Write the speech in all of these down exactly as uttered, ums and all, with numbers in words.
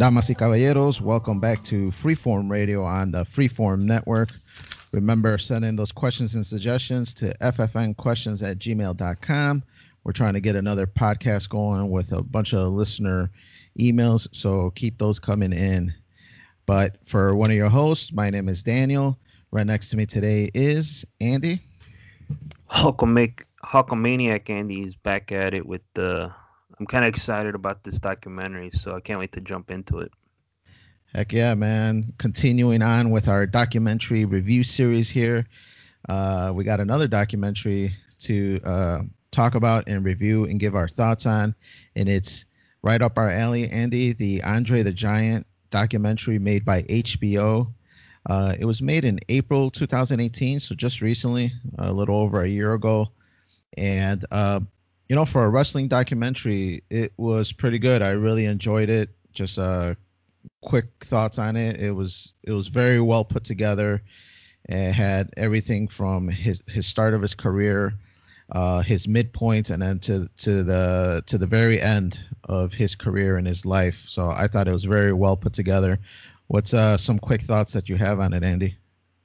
Damas y caballeros, welcome back to Freeform Radio on the Freeform Network. Remember, send in those questions and suggestions to f f n questions at gmail dot com. We're trying to get another podcast going with a bunch of listener emails, so keep those coming in. But for one of your hosts, my name is Daniel. Right next to me today is Andy. Hulkamaniac, Hulkamaniac Andy's back at it with the. I'm kind of excited about this documentary, so I can't wait to jump into it. Heck yeah, man. Continuing on with our documentary review series here. Uh, we got another documentary to uh, talk about and review and give our thoughts on. And it's right up our alley, Andy, the Andre the Giant documentary made by H B O. Uh, it was made in April twenty eighteen, so just recently, a little over a year ago. And, uh, you know, for a wrestling documentary, it was pretty good. I really enjoyed it. Just uh, quick thoughts on it. It was it was very well put together. It had everything from his his start of his career, uh, his midpoint, and then to to the to the very end of his career and his life. So I thought it was very well put together. What's uh, some quick thoughts that you have on it, Andy?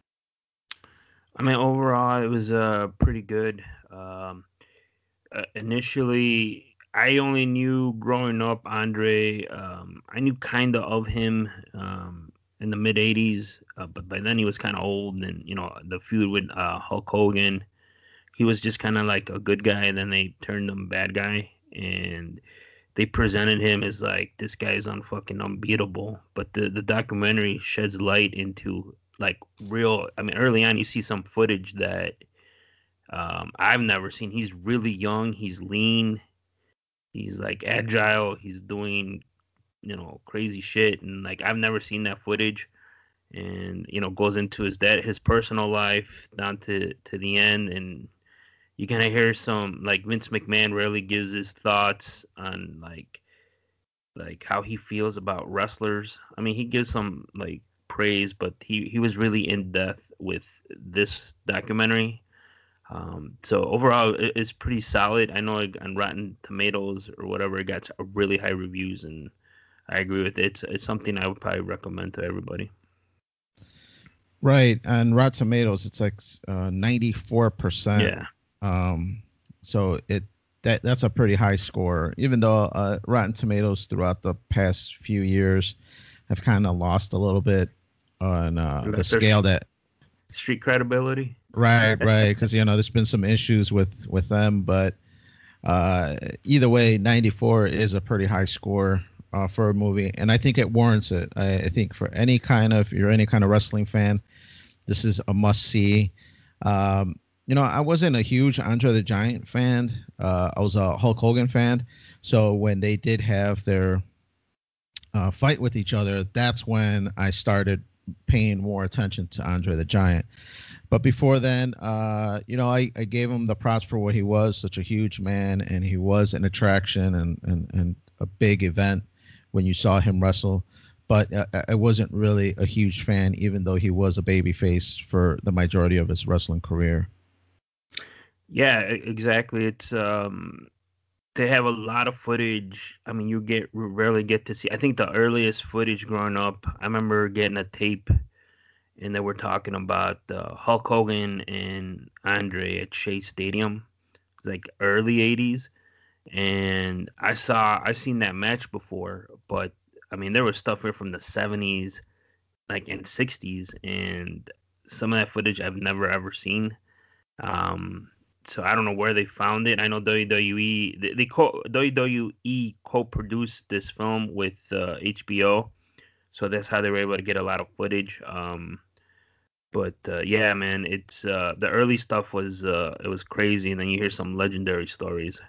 I mean, overall, it was uh pretty good. Um, uh, initially, I only knew growing up Andre. Um, I knew kind of of him um, in the mid eighties, uh, but by then he was kind of old, and you know the feud with uh, Hulk Hogan. He was just kind of like a good guy, and then they turned him bad guy, and they presented him as like this guy's unfucking unbeatable. But the the documentary sheds light into like real. I mean, early on you see some footage that um, I've never seen. He's really young. He's lean. He's like agile. He's doing you know crazy shit, and like I've never seen that footage. And you know goes into his dad, his personal life down to to the end, and you kind of hear some like Vince McMahon rarely gives his thoughts on like like how he feels about wrestlers. I mean, he gives some like praise, but he he was really in depth with this documentary. Um, so overall, it, it's pretty solid. I know like, on Rotten Tomatoes or whatever, it got really high reviews, and I agree with it. It's, it's something I would probably recommend to everybody. Right, and Rotten Tomatoes, it's like uh, ninety-four percent. Yeah, Um, so it that that's a pretty high score. Even though uh, Rotten Tomatoes throughout the past few years have kind of lost a little bit on uh, the that's their scale that. street credibility. Right, right, because you know there's been some issues with with them, but uh, either way, ninety-four is a pretty high score uh, for a movie, and I think it warrants it. I, I think for any kind of if you're any kind of wrestling fan, this is a must see. Um, you know, I wasn't a huge Andre the Giant fan. Uh, I was a Hulk Hogan fan. So when they did have their uh, fight with each other, that's when I started paying more attention to Andre the Giant. But before then, uh, you know, I, I gave him the props for what he was, such a huge man, and he was an attraction and, and, and a big event when you saw him wrestle. But uh, I wasn't really a huge fan, even though he was a babyface for the majority of his wrestling career. Yeah, e- exactly. It's um they have a lot of footage. I mean, you get rarely get to see. I think the earliest footage growing up, I remember getting a tape, and they were talking about uh, Hulk Hogan and Andre at Shea Stadium. It's like early eighties, and I saw I seen that match before, but I mean, there was stuff here from the seventies, like in sixties, and some of that footage I've never ever seen. Um, so I don't know where they found it. I know W W E they, they co- W W E co-produced this film with uh, H B O, so that's how they were able to get a lot of footage. Um, but uh, yeah, man, it's uh, the early stuff was uh, it was crazy, and then you hear some legendary stories.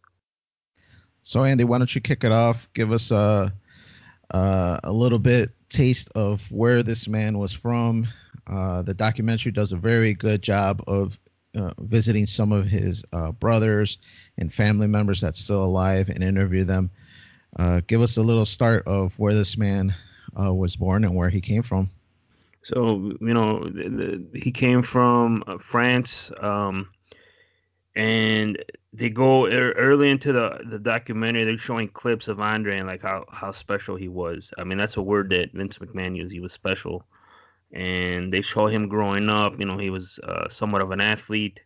So, Andy, why don't you kick it off? Give us a, uh, a little bit taste of where this man was from. Uh, the documentary does a very good job of uh, visiting some of his uh, brothers and family members that's still alive and interview them. Uh, give us a little start of where this man uh, was born and where he came from. So you know, the, the, he came from uh, France, um, and they go ear- early into the the documentary. They're showing clips of Andre and like how how special he was. I mean, that's a word that Vince McMahon used. He was special, and they show him growing up. You know, he was uh, somewhat of an athlete.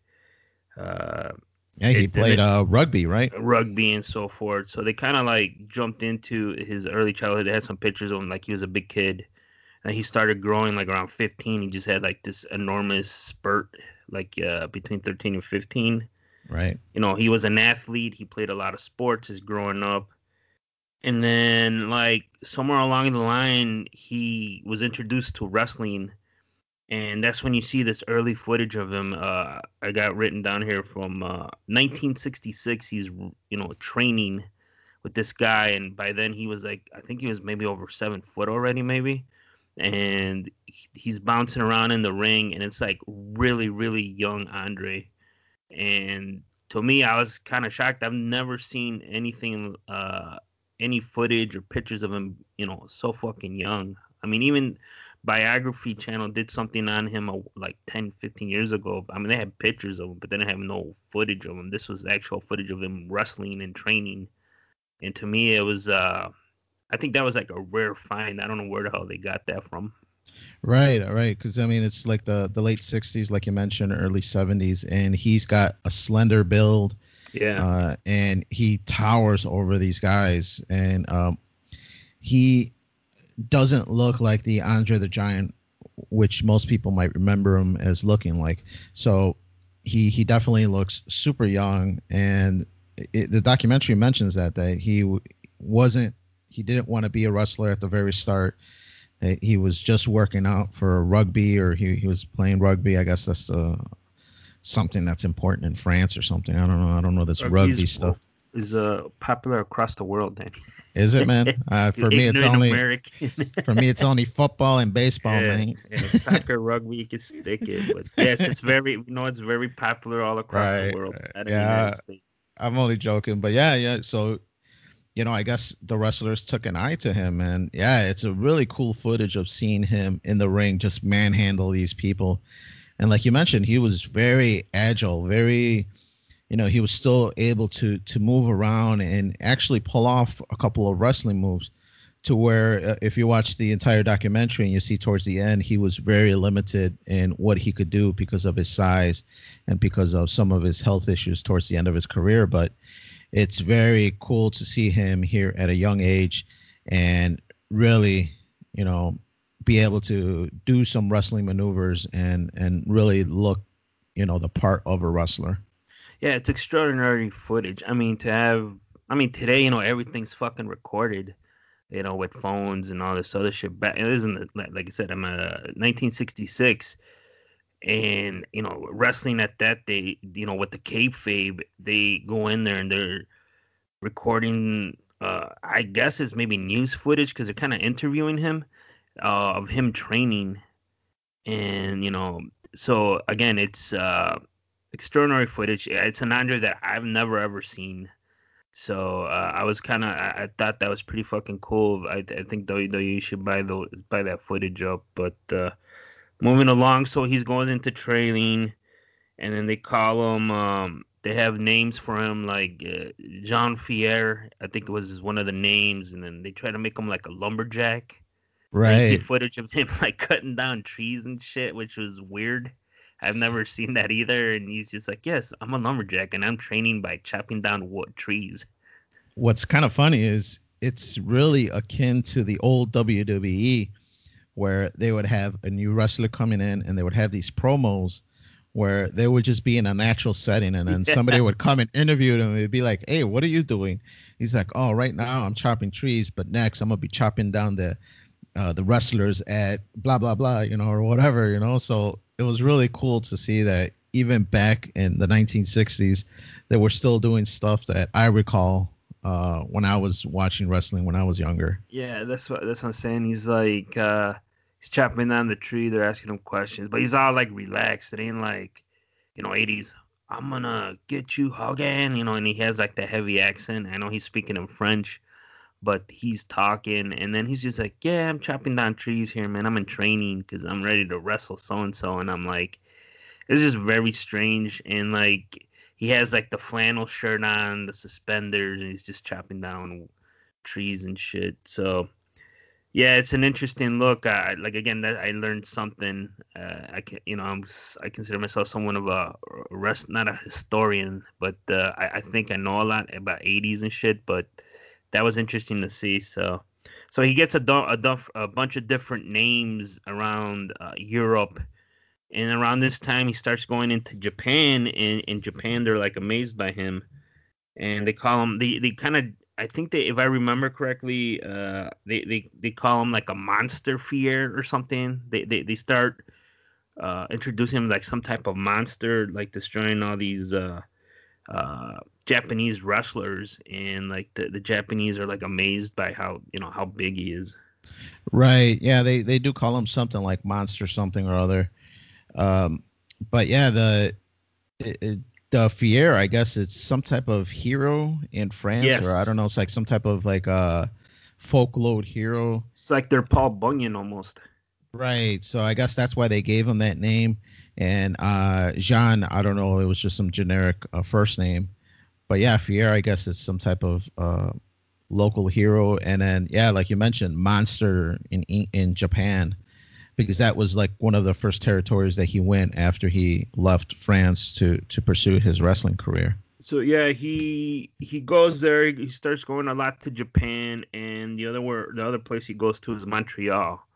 Uh, Yeah, he it and played it, uh rugby, right? rugby and so forth. So they kind of like jumped into his early childhood. They had some pictures of him like he was a big kid. And he started growing like around fifteen. He just had like this enormous spurt, like uh, between thirteen and fifteen. Right. You know, he was an athlete. He played a lot of sports as growing up. And then, like, somewhere along the line, he was introduced to wrestling. And that's when you see this early footage of him. Uh, I got written down here from uh, nineteen sixty-six. He's, you know, training with this guy. And by then, he was like, I think he was maybe over seven foot already, maybe. And he's bouncing around in the ring. And it's like really, really young Andre. And to me, I was kind of shocked. I've never seen anything, uh, any footage or pictures of him, you know, so fucking young. I mean, even Biography Channel did something on him uh, like ten, fifteen years ago. I mean, they had pictures of him, but they didn't have no footage of him. This was actual footage of him wrestling and training. And to me, it was, uh, I think that was like a rare find. I don't know where the hell they got that from. Right, right. Because I mean, it's like the the late sixties, like you mentioned, early seventies, and he's got a slender build, Yeah. uh, and he towers over these guys, and um, he doesn't look like the Andre the Giant, which most people might remember him as looking like. So he he definitely looks super young, and it, the documentary mentions that that he w- wasn't he didn't want to be a wrestler at the very start. That he was just working out for rugby, or he, he was playing rugby. I guess that's uh, something that's important in France or something. I don't know. I don't know this rugby Rugby's stuff. is uh, popular across the world, Danny. Is it, man? Uh, You for me, it's ignorant only American. for me it's only football and baseball, Yeah, man. yeah, soccer, rugby, you can stick it, but yes, it's very, you know, it's very popular all across the Right. world, right. not in the United Yeah, States. I'm only joking, but yeah, yeah. So you know, I guess the wrestlers took an eye to him, and yeah, it's a really cool footage of seeing him in the ring just manhandle these people. And like you mentioned, he was very agile, very, you know, he was still able to to move around and actually pull off a couple of wrestling moves to where uh, if you watch the entire documentary and you see towards the end he was very limited in what he could do because of his size and because of some of his health issues towards the end of his career. But it's very cool to see him here at a young age and really, you know, be able to do some wrestling maneuvers and and really look, you know, the part of a wrestler. Yeah, it's extraordinary footage. I mean, to have, I mean, today, you know, everything's fucking recorded, you know, with phones and all this other shit. Back, it isn't like like I said, I'm a nineteen sixty-six, and you know, wrestling at that day, you know, with the kayfabe, they go in there and they're recording. Uh, I guess it's maybe news footage because they're kind of interviewing him, uh, of him training, and you know, so again, it's uh, extraordinary footage. It's an Andre that I've never ever seen. So uh, I was kind of I, I thought that was pretty fucking cool. I, I think W W E should buy the buy that footage up. But uh, moving along, so he's going into training, and then they call him. Um, they have names for him like uh, Jean Pierre. I think it was one of the names, and then they try to make him like a lumberjack. And then you see Right. footage of him like cutting down trees and shit, which was weird. I've never seen that either. And he's just like, "Yes, I'm a lumberjack, and I'm training by chopping down wood trees." What's kind of funny is it's really akin to the old W W E where they would have a new wrestler coming in and they would have these promos where they would just be in a natural setting and then somebody Yeah, would come and interview them and it'd be like, hey, what are you doing? He's like, oh, right now I'm chopping trees, but next I'm gonna be chopping down the uh, the wrestlers at blah blah blah, you know, or whatever, you know. So it was really cool to see that even back in the nineteen sixties they were still doing stuff that I recall uh, when I was watching wrestling when I was younger. yeah, that's what that's what I'm saying. He's like, uh, he's chopping down the tree. They're asking him questions, but he's all like relaxed. It ain't like, you know, eighties. I'm gonna get you hugging, you know, and he has like the heavy accent. I know he's speaking in French, but he's talking, and then he's just like, "Yeah, I'm chopping down trees here, man. I'm in training because I'm ready to wrestle so and so." And I'm like, it's just very strange, and like he has like the flannel shirt on, the suspenders, and he's just chopping down trees and shit. So yeah, it's an interesting look. I like again that I learned something. Uh, I can, you know, I'm s- I consider myself someone of a rest, not a historian, but uh, I, I think I know a lot about eighties and shit. But that was interesting to see. So, so he gets a du- a, duff, a bunch of different names around uh, Europe, and around this time he starts going into Japan. And in Japan, they're like amazed by him, and they call him they they kind of I think they if I remember correctly, uh, they they they call him like a monster fear or something. They they they start uh introducing him like some type of monster, like destroying all these uh uh Japanese wrestlers, and like the the Japanese are like amazed by how you know how big he is. Right. Yeah, they they do call him something like monster something or other. Um, but yeah, the it, it, the Fier, I guess it's some type of hero in France, or I don't Yes, know, it's like some type of like a folklore hero. it's like they're Paul Bunyan almost. Right. So I guess that's why they gave him that name. And uh Jean, I don't know, it was just some generic uh, first name. But yeah, Fier, I guess it's some type of uh local hero. And then yeah, like you mentioned, monster in in Japan, because that was like one of the first territories that he went after he left France to to pursue his wrestling career. So yeah, he he goes there. He starts going a lot to Japan, and the other where the other place he goes to is Montreal.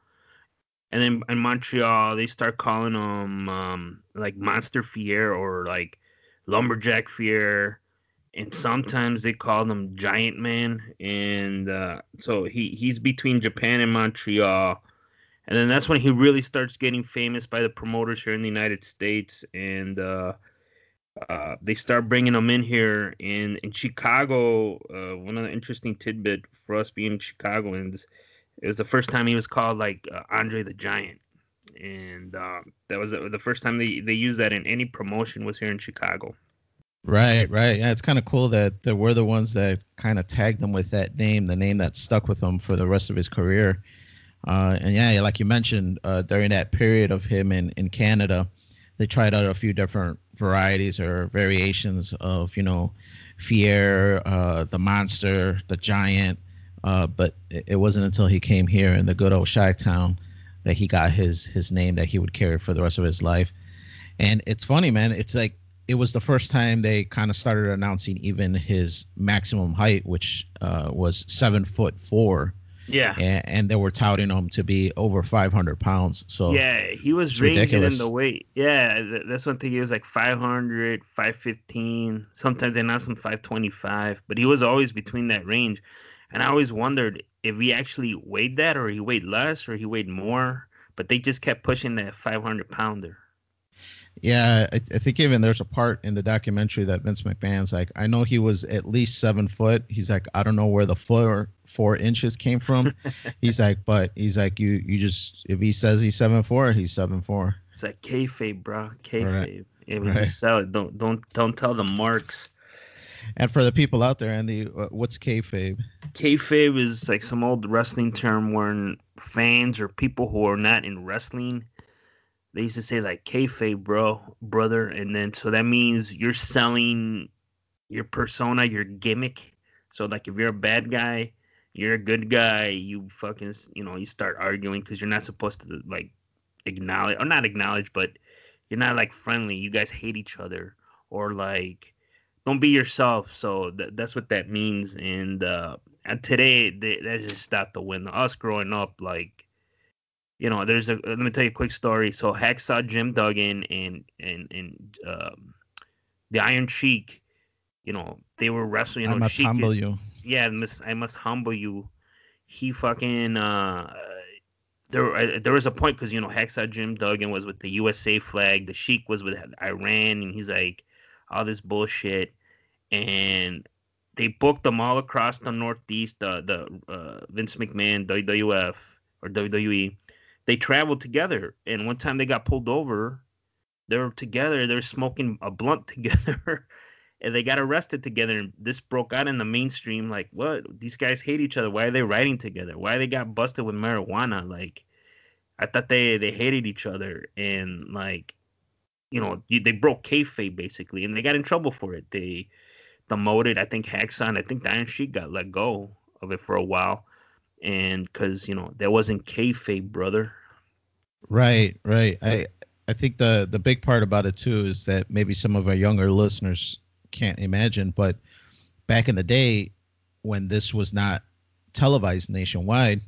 And then in Montreal, they start calling him um, like Monster Fier or like Lumberjack Fier, and sometimes they call him Giant Man. And uh, so he he's between Japan and Montreal, and then that's when he really starts getting famous by the promoters here in the United States, and uh, uh, they start bringing him in here in in Chicago. Uh, one of the interesting tidbit for us being Chicagoans, it was the first time he was called like uh, Andre the Giant, and um, that was uh, the first time they they used that in any promotion was here in Chicago. Right, right. Yeah, it's kind of cool that that we're the ones that kind of tagged him with that name, the name that stuck with him for the rest of his career. Uh, and yeah, like you mentioned, uh, during that period of him in, in Canada, they tried out a few different varieties or variations of, you know, Fier, uh, the monster, the giant. Uh, but it, it wasn't until he came here in the good old Chi Town that he got his his name that he would carry for the rest of his life. And it's funny, man. It's like it was the first time they kind of started announcing even his maximum height, which uh, was seven foot four, Yeah, and, and they were touting him to be over five hundred pounds. So yeah, he was it's ranging in the ridiculous. weight. Yeah, th- that's one thing. He was like five hundred, five fifteen. Sometimes they announced him five twenty-five, but he was always between that range. And I always wondered if he actually weighed that, or he weighed less, or he weighed more. But they just kept pushing that five hundred pounder. Yeah, I, I think even there's a part in the documentary that Vince McMahon's like, I know he was at least seven foot. He's like, I don't know where the four four inches came from. He's like, but he's like, you you just if he says he's seven four, he's seven four. It's like kayfabe, bro. Right, Kayfabe. Yeah, we right. just sell it. Don't don't don't tell the marks. And for the people out there, Andy, what's kayfabe? Kayfabe is like some old wrestling term where fans or people who are not in wrestling, they used to say like kayfabe, bro, brother, and then so that means you're selling your persona, your gimmick. So like if you're a bad guy, you're a good guy, you fucking you know you start arguing because you're not supposed to like acknowledge or not acknowledge, but you're not like friendly. You guys hate each other or like don't be yourself. So th- that's what that means. And uh, and today they, that's just out the window. Us growing up, like you know, there's a let me tell you a quick story. So Hacksaw Jim Duggan and and and um, the Iron Sheik, you know, they were wrestling. You I know, must Sheik, humble you. yeah, miss, I must humble you. He fucking uh, there uh, there was a point because you know Hacksaw Jim Duggan was with the U S A flag, the Sheik was with Iran, and he's like all this bullshit, and they booked them all across the Northeast. The the uh, Vince McMahon W W F or W W E, they traveled together, and one time they got pulled over. They were together. They were smoking a blunt together, and they got arrested together. And this broke out in the mainstream. Like, what? These guys hate each other. Why are they riding together? Why they got busted with marijuana? Like, I thought they they hated each other, and like you know, they broke kayfabe basically, and they got in trouble for it. They demoted, I think Hacksaw, and I think the Iron Sheik got let go of it for a while, and because you know there wasn't kayfabe, brother. Right, right. I I think the the big part about it too is that maybe some of our younger listeners can't imagine, but back in the day when this was not televised nationwide,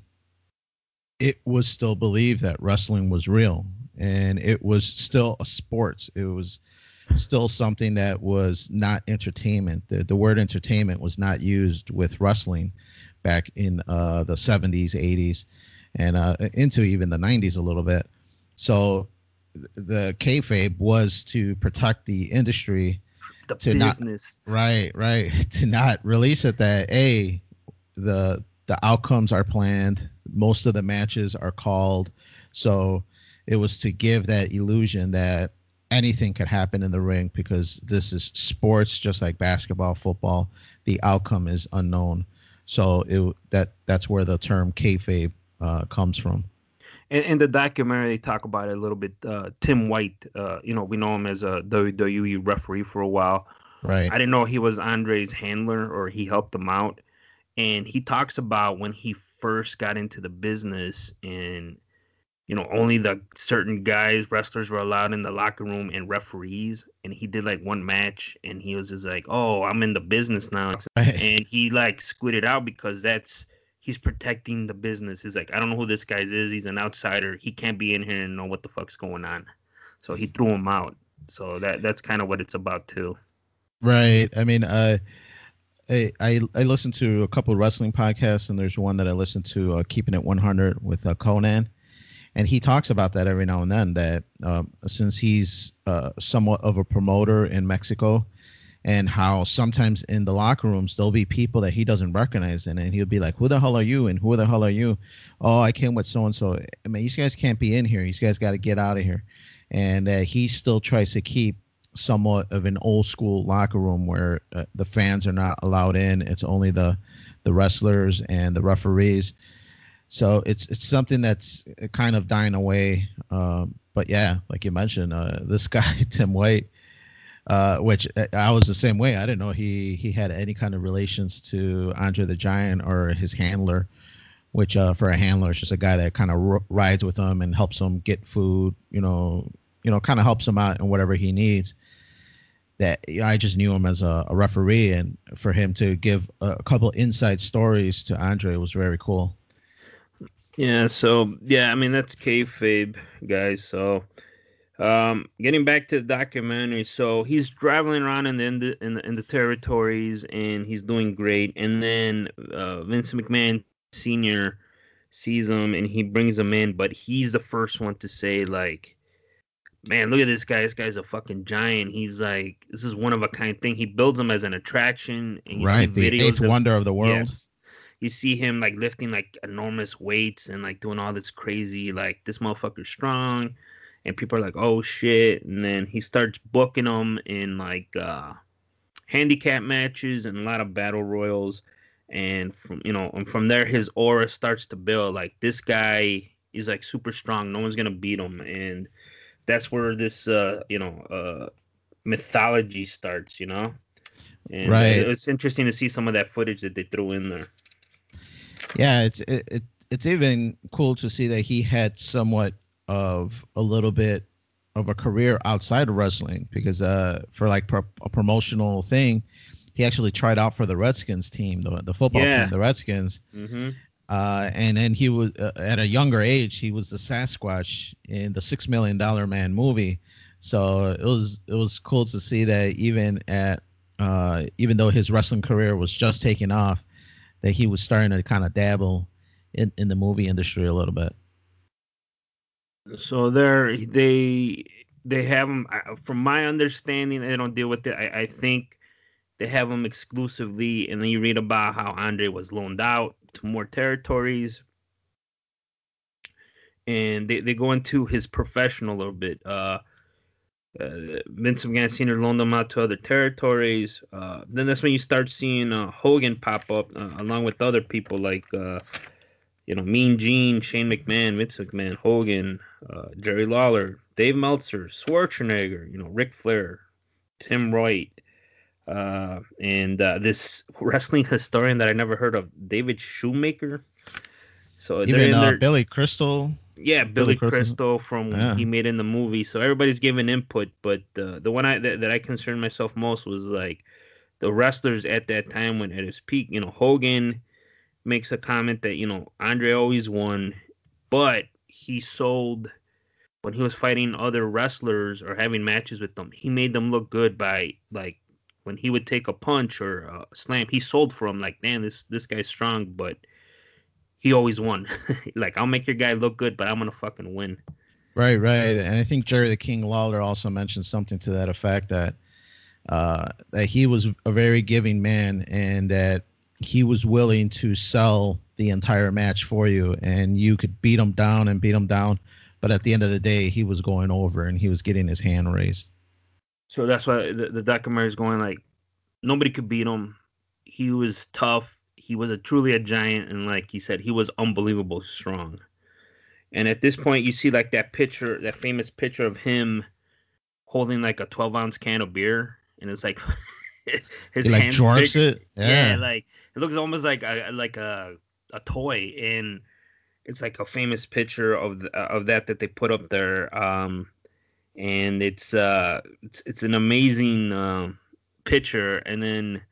it was still believed that wrestling was real and it was still a sport. It was still something that was not entertainment. The, the word entertainment was not used with wrestling back in uh, the seventies, eighties, and uh, into even the nineties a little bit. So the kayfabe was to protect the industry, The to not business. right, right, to not release it that a the the outcomes are planned, most of the matches are called, so it was to give that illusion that anything could happen in the ring because this is sports just like basketball, football. The outcome is unknown, so it that that's where the term kayfabe uh, comes from. In, in the documentary, they talk about it a little bit. Uh, Tim White, uh, you know, we know him as a W W E referee for a while. Right. I didn't know he was Andre's handler or he helped him out. And he talks about when he first got into the business, and you know only the certain guys wrestlers were allowed in the locker room and referees, and he did like one match and he was just like, oh, I'm in the business now, Right. and he like squid out because that's he's protecting the business. He's like, I don't know who this guy is, he's an outsider, he can't be in here and know what the fuck's going on, so he threw him out. So that that's kind of what it's about too. Right. I mean, uh, I, I I listen to a couple of wrestling podcasts, and there's one that I listen to, uh, Keeping It one hundred with uh, Conan, and he talks about that every now and then. That um, since he's uh, somewhat of a promoter in Mexico, and how sometimes in the locker rooms there'll be people that he doesn't recognize, and, and he'll be like, "Who the hell are you?" and "Who the hell are you?" "Oh, I came with so and so." I mean, these guys can't be in here. These guys got to get out of here, and uh, he still tries to keep somewhat of an old school locker room where uh, the fans are not allowed in. It's only the the wrestlers and the referees. So it's it's something that's kind of dying away. Um, but yeah, like you mentioned, uh, this guy Tim White, uh, which uh, I was the same way. I didn't know he he had any kind of relations to Andre the Giant or his handler. Which uh, for a handler is just a guy that kind of r- rides with him and helps him get food. You know, you know, kind of helps him out in whatever he needs. That, you know, I just knew him as a, a referee, and for him to give a couple inside stories to Andre was very cool. Yeah, so yeah, I mean that's kayfabe, guys. So Um, getting back to the documentary, so he's traveling around in the in the in the, in the territories, and he's doing great. And then uh, Vince McMahon Senior sees him, and he brings him in, but he's the first one to say like, "Man, look at this guy! This guy's a fucking giant. He's like, this is one of a kind thing." He builds him as an attraction, and you see Right, the eighth videos of wonder of the world. yes, you see him like lifting like enormous weights and like doing all this crazy like this motherfucker's strong, and people are like, oh shit, and then he starts booking them in like uh handicap matches and a lot of battle royals, and from you know and from there his aura starts to build like this guy is like super strong, no one's gonna beat him, and that's where this uh you know uh mythology starts, you know and uh, Right. it's interesting to see some of that footage that they threw in there. Yeah, it's it, it it's even cool to see that he had somewhat of a little bit of a career outside of wrestling because uh for like pro- a promotional thing, he actually tried out for the Redskins team, the the football team, Yeah. the Redskins. Mm-hmm. Uh, and then he was uh, at a younger age. He was the Sasquatch in the Six Million Dollar Man movie. So it was it was cool to see that even at uh, even though his wrestling career was just taking off, that he was starting to kind of dabble in, in the movie industry a little bit. So they're they they have them. From my understanding, they don't deal with it. I, I think they have them exclusively, and then you read about how Andre was loaned out to more territories, and they, they go into his professional a little bit. Uh, uh, Vince McMahon Senior loaned them out to other territories. Uh, then that's when you start seeing uh, Hogan pop up uh, along with other people like uh, you know, Mean Gene, Shane McMahon, Vince McMahon, Hogan, uh, Jerry Lawler, Dave Meltzer, Schwarzenegger, you know, Ric Flair, Tim Wright, uh, and uh, this wrestling historian that I never heard of, David Shoemaker. So they're Even in uh, there. Billy Crystal. Yeah, Billy Billy Crystal. Crystal from Yeah. he made in the movie. So everybody's giving input, but uh, the one I that, that I concerned myself most was like the wrestlers at that time when at his peak. You know, Hogan makes a comment that you know Andre always won, but he sold when he was fighting other wrestlers or having matches with them. He made them look good by like when he would take a punch or a slam. He sold for him like, damn, this this guy's strong, but he always won. Like, I'll make your guy look good, but I'm gonna fucking win. Right, right. And I think Jerry the King Lawler also mentioned something to that effect that uh, that he was a very giving man and that he was willing to sell the entire match for you and you could beat him down and beat him down. But at the end of the day, he was going over and he was getting his hand raised. So that's why the, the documentary is going like nobody could beat him. He was tough. He was a truly a giant, and like he said, he was unbelievable strong. And at this point, you see like that picture, that famous picture of him holding like a twelve ounce can of beer, and it's like his He like hands dwarfs big. it. Yeah, Yeah. like it looks almost like a like a a toy, and it's like a famous picture of the, of that that they put up there. Um, and it's uh it's it's an amazing um picture. And then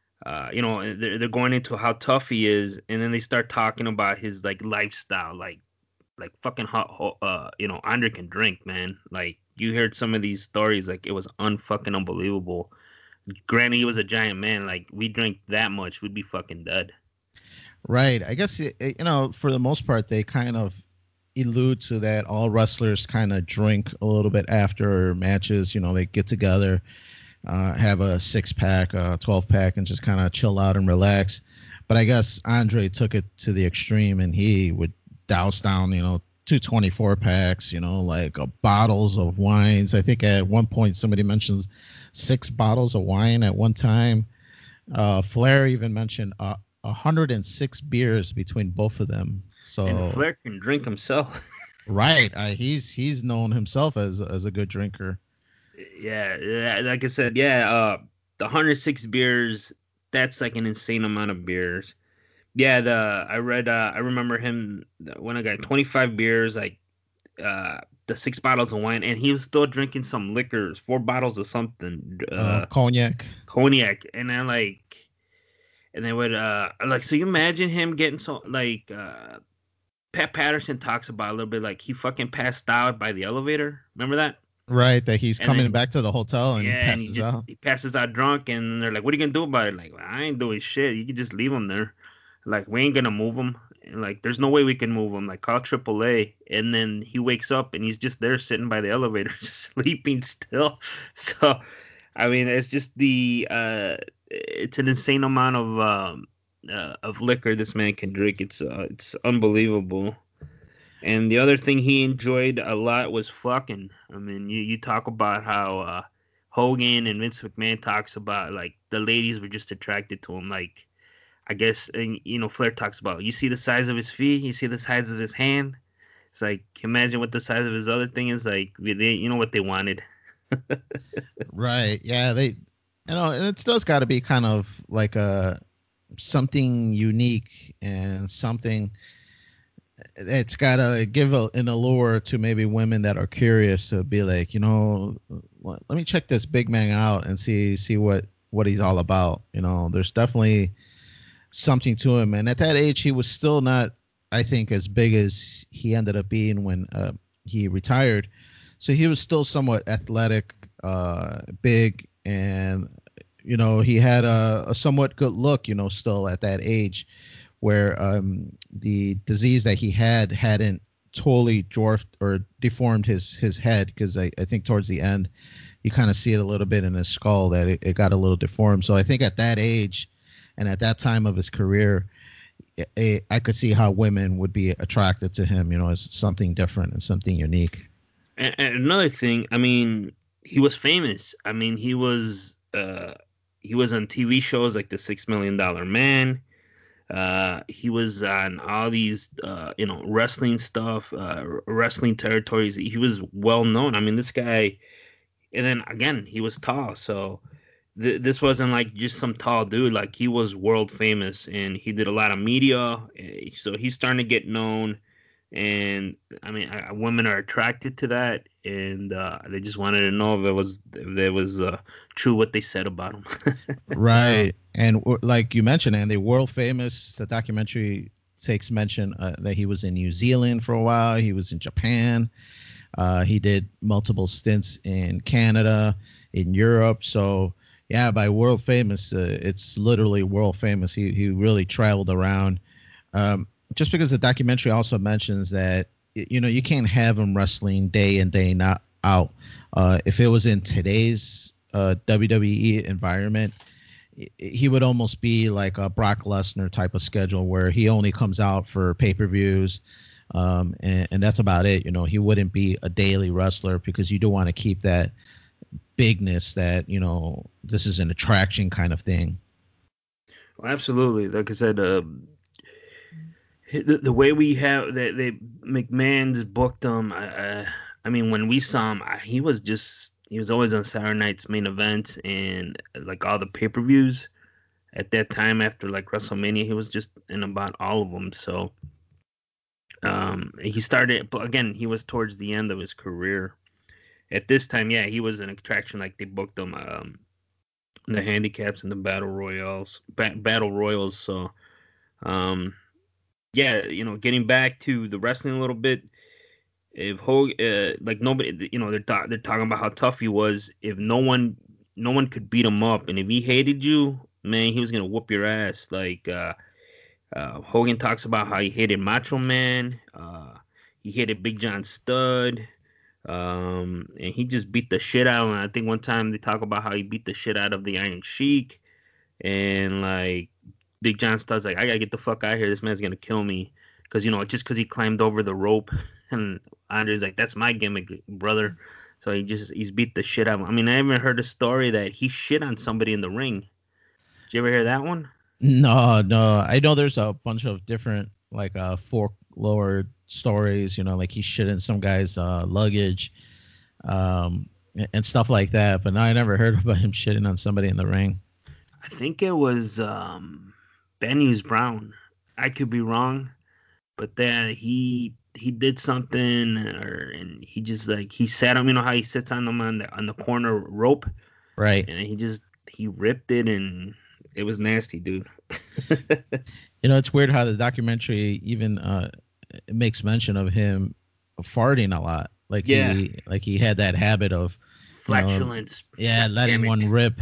uh you know they're, they're going into how tough he is, and then they start talking about his like lifestyle, like like fucking hot, hot uh you know Andre can drink, man. Like you heard some of these stories, like it was unfucking unbelievable. Granted, he was a giant man. Like we drink that much, we'd be fucking dead. Right. I guess, it, it- you know, for the most part, they kind of allude to that all wrestlers kind of drink a little bit after matches. You know, they get together, uh, have a six pack, a twelve pack, and just kind of chill out and relax. But I guess Andre took it to the extreme and he would douse down, you know, two twenty-four packs, you know, like uh, bottles of wines. I think at one point somebody mentions six bottles of wine at one time. Uh, Flair even mentioned uh, one hundred six beers between both of them. And So, Flair can drink himself. right, uh, he's he's known himself as as a good drinker. Yeah, yeah, like I said, yeah, uh the one hundred six beers, that's like an insane amount of beers. Yeah, the I read uh I remember him when I got twenty-five beers, like uh the six bottles of wine, and he was still drinking some liquors, four bottles of something, Uh, uh cognac. cognac. And then like and they would uh like so you imagine him getting so like uh Pat Patterson talks about a little bit like he fucking passed out by the elevator. Remember that? Right, that he's And coming then back to the hotel and he yeah, and he passes just out. he passes out drunk, and they're like, "What are you gonna do about it?" Like, well, I ain't doing shit. You can just leave him there. Like, we ain't gonna move him. And like, there's no way we can move him. Like, call triple A. And then he wakes up and he's just there sitting by the elevator, just sleeping still. So, I mean, it's just the uh, it's an insane amount of um uh, of liquor this man can drink. It's uh, it's unbelievable. And the other thing he enjoyed a lot was fucking. I mean, you, you talk about how uh, Hogan and Vince McMahon talks about like the ladies were just attracted to him. Like I guess and, you know Flair talks about you see the size of his feet, you see the size of his hand. It's like imagine what the size of his other thing is. Like they, you know what they wanted. Right. Yeah, they, you know, and it does got to be kind of like a something unique and something it's got to give a, an allure to maybe women that are curious to be like, you know, let, let me check this big man out and see see what what he's all about. You know, there's definitely something to him, and at that age, he was still not, I think, as big as he ended up being when uh, he retired. So he was still somewhat athletic, uh, big, and you know he had a, a somewhat good look. You know, still at that age where um, the disease that he had hadn't totally dwarfed or deformed his his head because I, I think towards the end you kind of see it a little bit in his skull that it, it got a little deformed. So I think at that age and at that time of his career, it, I could see how women would be attracted to him, you know, as something different and something unique. And, and another thing, I mean, he was famous. I mean, he was uh he was on T V shows like The Six Million Dollar Man. Uh, he was on all these, uh, you know, wrestling stuff, uh, wrestling territories. He was well known. I mean, this guy, and then again, he was tall. So th- this wasn't like just some tall dude. Like he was world famous, and he did a lot of media. eh, So he's starting to get known, and I mean, I, women are attracted to that, and uh, they just wanted to know if it was if it was uh, true what they said about him. Right. And w- like you mentioned, Andy, world famous. The documentary takes mention uh, that he was in New Zealand for a while. He was in Japan. Uh, he did multiple stints in Canada, in Europe. So yeah, by world famous, uh, it's literally world famous. He he really traveled around. Um, just because the documentary also mentions that you know you can't have him wrestling day in day not out. Uh, if it was in today's uh, W W E environment, he would almost be like a Brock Lesnar type of schedule where he only comes out for pay per views, um, and, and that's about it. You know, he wouldn't be a daily wrestler because you do want to keep that bigness that you know this is an attraction kind of thing. Well, absolutely. Like I said, uh, the, the way we have that they McMahon's booked him. I, I, I mean, when we saw him, I, he was just he was always on Saturday night's main event and like all the pay per views at that time after like WrestleMania. He was just in about all of them. So um, he started, but again, he was towards the end of his career. At this time, yeah, he was an attraction. Like they booked him, um, the handicaps and the battle royals, ba- battle royals. So um, yeah, you know, getting back to the wrestling a little bit. If Hogan, uh, like nobody, you know, they're ta- they're talking about how tough he was. If no one, no one could beat him up, and if he hated you, man, he was gonna whoop your ass. Like uh, uh, Hogan talks about how he hated Macho Man, uh, he hated Big John Studd, um, and he just beat the shit out of him. I think one time they talk about how he beat the shit out of the Iron Sheik, and like Big John Studd's like, I gotta get the fuck out of here. This man's gonna kill me because you know just because he climbed over the rope, and Andre's like, that's my gimmick, brother. So he just he's beat the shit out of him. I mean, I even heard a story that he shit on somebody in the ring. Did you ever hear that one? No, no, I know there's a bunch of different like uh folklore stories. You know, like he shit in some guy's uh, luggage, um, and stuff like that. But no, I never heard about him shitting on somebody in the ring. I think it was um, Ben Hughes Brown. I could be wrong, but then he he did something, or and he just like he sat him. You know how he sits on them on the on the corner rope, Right. and he just he ripped it, and it was nasty, dude. You know, it's weird how the documentary even uh, makes mention of him farting a lot. Like Yeah, he, like he had that habit of, you know, flatulence. yeah, Damn letting it. one rip.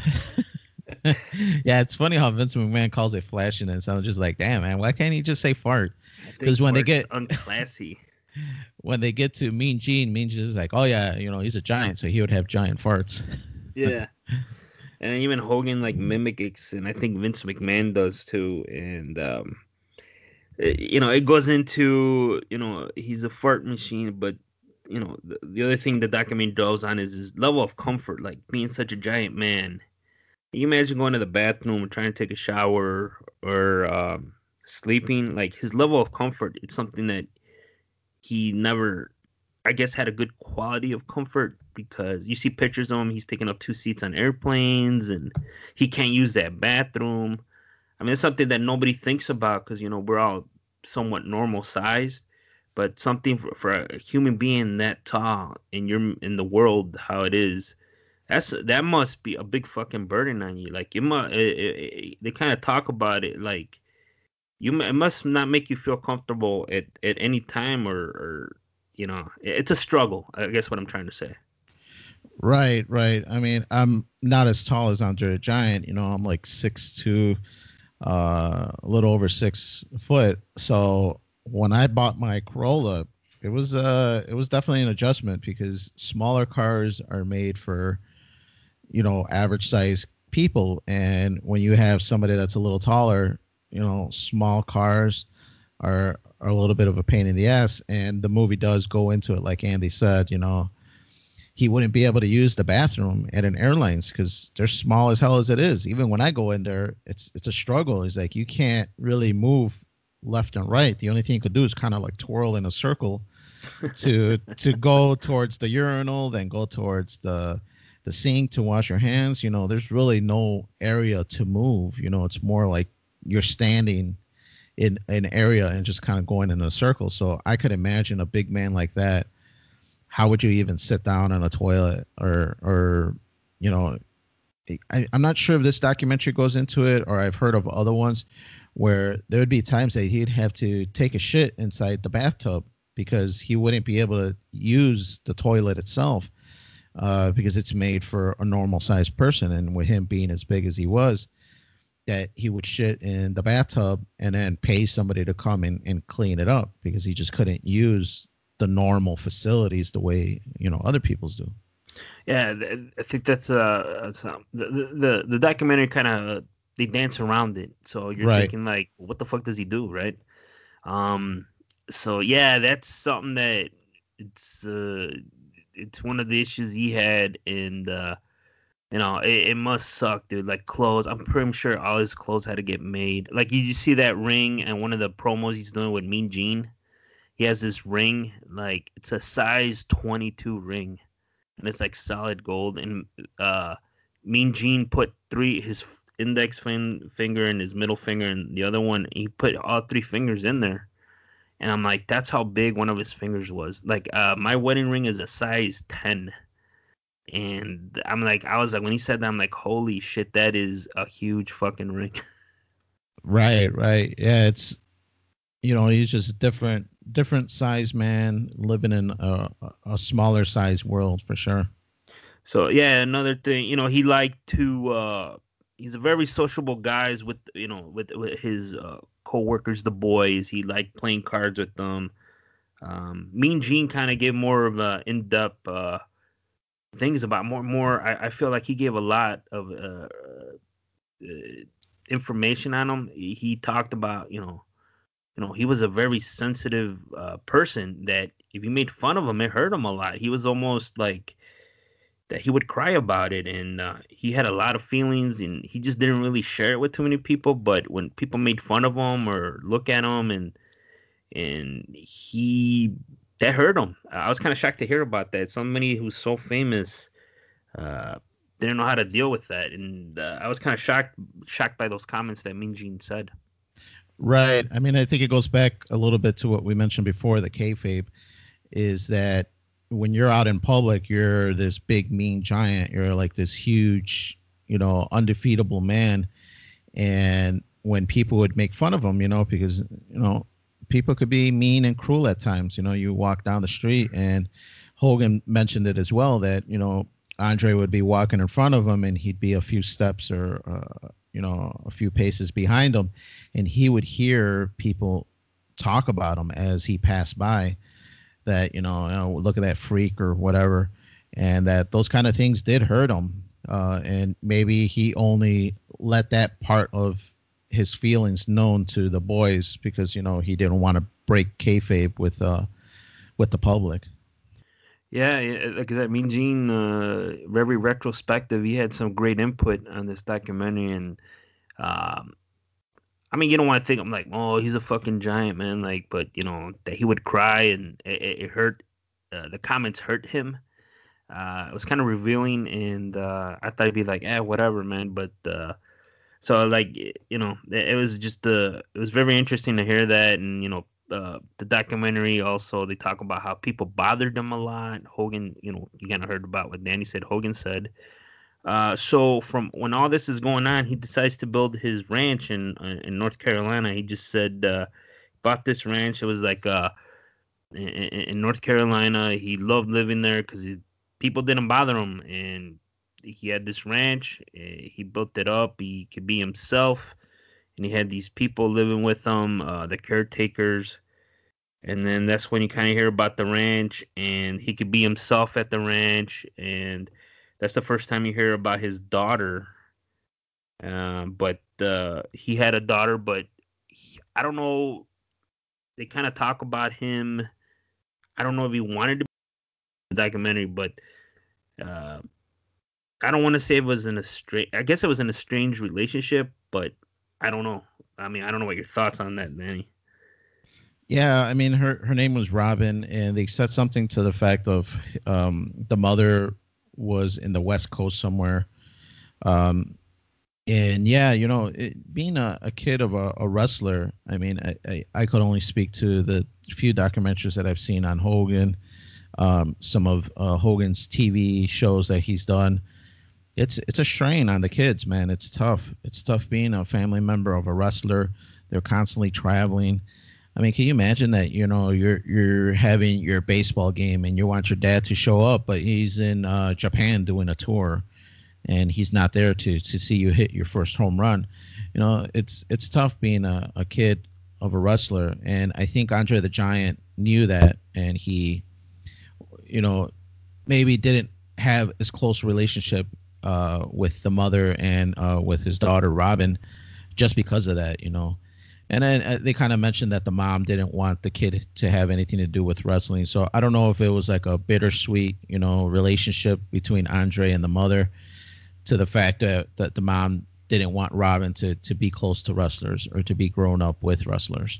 Yeah, it's funny how Vince McMahon calls it flashing, and so I'm just like, damn, man, why can't he just say fart? I think Because when they fart's get unclassy. when they get to Mean Gene, Mean Gene's is like, oh yeah, you know, he's a giant, so he would have giant farts. Yeah, and even Hogan like mimics, and I think Vince McMahon does too. And um, it- you know, it goes into you know he's a fart machine, but you know the, the other thing the documentary dwells on is his level of comfort, like being such a giant man. Can you imagine going to the bathroom and trying to take a shower or um, sleeping? Like his level of comfort, it's something that he never, I guess, had a good quality of comfort because you see pictures of him. He's taking up two seats on airplanes and he can't use that bathroom. I mean, it's something that nobody thinks about because, you know, we're all somewhat normal sized. But something for, for a human being that tall in your in the world how it is, that's that must be a big fucking burden on you. Like it must, it, it, it- they kind of talk about it like you. mu- It must not make you feel comfortable at at any time, or or you know, it's a struggle. I guess what I'm trying to say. Right, right. I mean, I'm not as tall as Andre the Giant. You know, I'm like six two, uh, a little over six foot. So when I bought my Corolla, it was uh, it was definitely an adjustment because smaller cars are made for you know average size people, and when you have somebody that's a little taller, you know, small cars are are a little bit of a pain in the ass. And the movie does go into it, like Andy said. You know, he wouldn't be able to use the bathroom at an airlines because they're small as hell as it is. Even when I go in there, it's it's a struggle. It's like you can't really move left and right. The only thing you could do is kind of like twirl in a circle to to go towards the urinal, then go towards the the sink to wash your hands. You know, there's really no area to move. You know, it's more like you're standing in an area and just kind of going in a circle. So I could imagine a big man like that. How would you even sit down on a toilet or or you know? I, I'm not sure if this documentary goes into it, or I've heard of other ones where there would be times that he'd have to take a shit inside the bathtub because he wouldn't be able to use the toilet itself uh, because it's made for a normal sized person. And with him being as big as he was, that he would shit in the bathtub and then pay somebody to come in and clean it up because he just couldn't use the normal facilities the way, you know, other people's do. Yeah, th- I think that's uh that's, um, the the the documentary kind of they dance around it. So you're Right. thinking like, what the fuck does he do, right? Um, so yeah, that's something that it's uh it's one of the issues he had, and uh, you know, it, it must suck, dude. Like clothes, I'm pretty sure all his clothes had to get made. Like you just see that ring and one of the promos he's doing with Mean Gene. He has this ring, like it's a size twenty-two ring, and it's like solid gold. And uh, Mean Gene put three his index fin- finger and his middle finger and the other one. He put all three fingers in there, and I'm like, that's how big one of his fingers was. Like, uh, my wedding ring is a size ten, and I'm like, I was like, when he said that, I'm like, holy shit, that is a huge fucking ring. Right, right. Yeah, it's you know, he's just different different size man living in a, a smaller size world for sure. So yeah, another thing, you know, he liked to. Uh, he's a very sociable guy with you know with with his uh, coworkers, the boys. He liked playing cards with them. Um, Mean Gene kind of gave more of a in depth uh, things about more more. I, I feel like he gave a lot of uh, uh, information on him. He, he talked about you know you know he was a very sensitive uh, person that if you made fun of him, it hurt him a lot. He was almost like that he would cry about it, and uh, he had a lot of feelings, and he just didn't really share it with too many people. But when people made fun of him or look at him, and and he that hurt him. I was kind of shocked to hear about that. Somebody who's so famous uh, didn't know how to deal with that, and uh, I was kind of shocked shocked by those comments that Mean Gene said. Right. I mean, I think it goes back a little bit to what we mentioned before. The kayfabe is that when you're out in public, you're this big mean giant. You're like this huge, you know, undefeatable man. And when people would make fun of him, you know, because you know people could be mean and cruel at times. You know, you walk down the street, and Hogan mentioned it as well that you know Andre would be walking in front of him, and he'd be a few steps or uh, you know a few paces behind him, and he would hear people talk about him as he passed by. That you know, you know look at that freak or whatever, and that those kind of things did hurt him. Uh, and maybe he only let that part of his feelings known to the boys because you know he didn't want to break kayfabe with uh with the public. Yeah, yeah, like I said, Mean Gene, uh, very retrospective. He had some great input on this documentary, and um, I mean, you don't want to think I'm like, oh, he's a fucking giant, man. Like, but you know that he would cry and it, it it hurt. Uh, the comments hurt him. Uh, it was kind of revealing, and uh, I thought he'd be like, eh, whatever, man. But uh, so like, y- you know, it, it was just uh, it was very interesting to hear that, and you know, uh, the documentary also they talk about how people bothered him a lot. Hogan, you know, you kind of heard about what Danny said. Hogan said. Uh, so from when all this is going on, he decides to build his ranch in uh, in North Carolina. He just said uh, bought this ranch. It was like uh, in, in North Carolina. He loved living there because people didn't bother him, and he had this ranch. eh, He built it up. He could be himself, and he had these people living with him, uh, the caretakers. And then that's when you kind of hear about the ranch, and he could be himself at the ranch, and that's the first time you hear about his daughter. Um, but uh, he had a daughter, but he, I don't know. They kind of talk about him. I don't know if he wanted to be in the documentary, but Uh, I don't want to say it was in a straight. I guess it was in a strange relationship, but I don't know. I mean, I don't know what your thoughts on that, Manny. Yeah, I mean, her her name was Robin, and they said something to the fact of um, the mother was in the West Coast somewhere. Um, and yeah, you know, it, being a, a kid of a, a wrestler, I mean, I, I, I could only speak to the few documentaries that I've seen on Hogan, um, some of uh, Hogan's T V shows that he's done. It's it's a strain on the kids, man. It's tough. It's tough being a family member of a wrestler. They're constantly traveling. I mean, can you imagine that? You know, you're you're having your baseball game and you want your dad to show up, but he's in uh, Japan doing a tour, and he's not there to to see you hit your first home run. You know, it's it's tough being a, a kid of a wrestler, and I think Andre the Giant knew that, and he, you know, maybe didn't have as close a relationship uh, with the mother and uh, with his daughter Robin just because of that, you know. And then uh, they kind of mentioned that the mom didn't want the kid to have anything to do with wrestling. So I don't know if it was like a bittersweet, you know, relationship between Andre and the mother to the fact that, that the mom didn't want Robin to, to be close to wrestlers or to be grown up with wrestlers.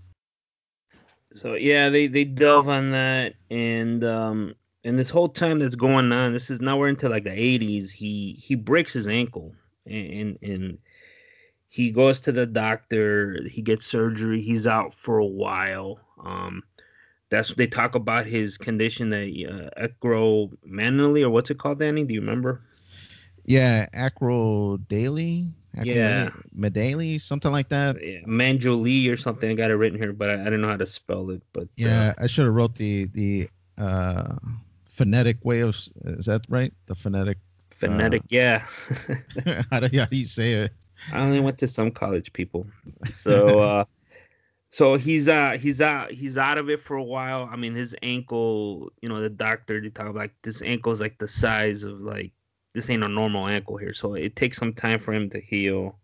So yeah, they they delve on that, and um, and this whole time that's going on, this is now we're into like the eighties. He he breaks his ankle, and and he goes to the doctor. He gets surgery. He's out for a while. Um, that's what they talk about his condition, that uh, acromegaly, or what's it called, Danny? Do you remember? Yeah, Acro Daily, Acro Yeah, Medaley, something like that. yeah, Manjoli or something. I got it written here, but I, I don't know how to spell it. But uh, Yeah, I should have wrote the the uh, phonetic way of is that right? The phonetic. Uh, phonetic, yeah. how do you, how do you say it? I only went to some college people. So uh so he's uh he's out he's out of it for a while. I mean his ankle, you know, the doctor they talk like this ankle's like the size of like this ain't a normal ankle here. So it takes some time for him to heal.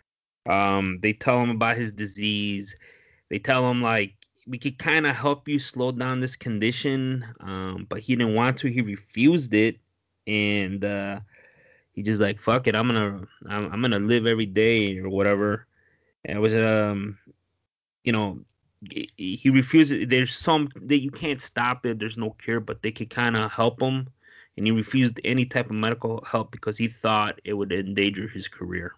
Um they tell him about his disease. They tell him like we could kind of help you slow down this condition. Um but he didn't want to. He refused it, and uh he just like fuck it. I'm gonna I'm, I'm gonna live every day or whatever. And it was um you know he he refuses. There's some that you can't stop it. There's no cure, but they could kind of help him, and he refused any type of medical help because he thought it would endanger his career.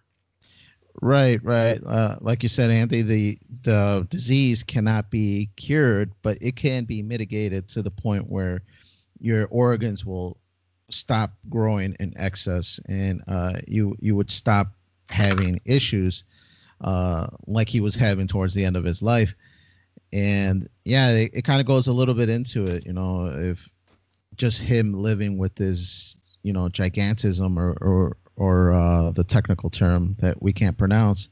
Right, right. Uh, like you said, Andy, the the disease cannot be cured, but it can be mitigated to the point where your organs will stop growing in excess, and uh, you you would stop having issues uh, like he was having towards the end of his life. And yeah, it, it kind of goes a little bit into it, you know, if just him living with this, you know, gigantism or or or uh, the technical term that we can't pronounce.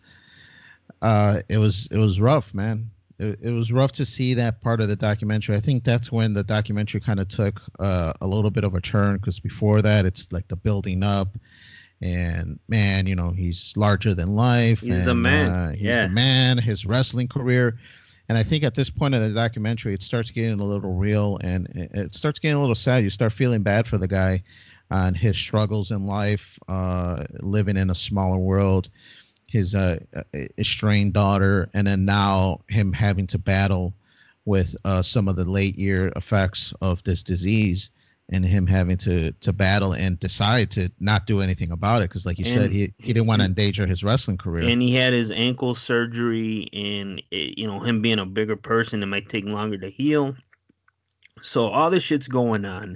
Uh, it was it was rough, man. It, it was rough to see that part of the documentary. I think that's when the documentary kind of took uh, a little bit of a turn because before that, it's like the building up, and man, you know, he's larger than life, He's the and man. uh, he's the Yeah, man. His wrestling career, and I think at this point in the documentary, it starts getting a little real, and it, it starts getting a little sad. You start feeling bad for the guy on his struggles in life, uh, living in a smaller world, his uh, estranged daughter, and then now him having to battle with uh, some of the late year effects of this disease, and him having to to battle and decide to not do anything about it because, like you said, and he he didn't want to and endanger his wrestling career. and he had his ankle surgery, and it, you know him being a bigger person, it might take longer to heal. So all this shit's going on.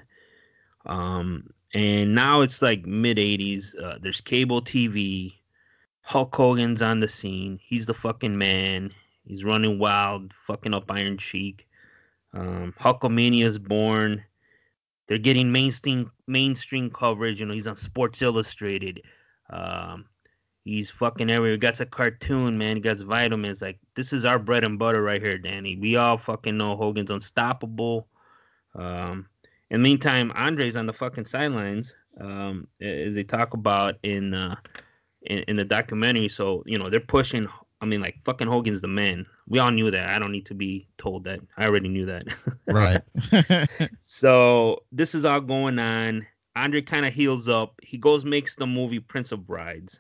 Um, and now it's like mid eighties. Uh, there's cable T V. Hulk Hogan's on the scene. He's the fucking man. He's running wild, fucking up Iron Sheik. Um, Hulkamania's born. They're getting mainstream mainstream coverage. You know, he's on Sports Illustrated. Um, he's fucking everywhere. He got a cartoon, man. He got vitamins. Like this is our bread and butter right here, Danny. We all fucking know Hogan's unstoppable. Um, in the meantime, Andre's on the fucking sidelines. Um, as they talk about in uh, in, in the documentary. So, you know, they're pushing. I mean, like, fucking Hogan's the man. We all knew that. I don't need to be told that. I already knew that. Right. So, this is all going on. Andre kind of heals up. He goes makes the movie Prince of Brides,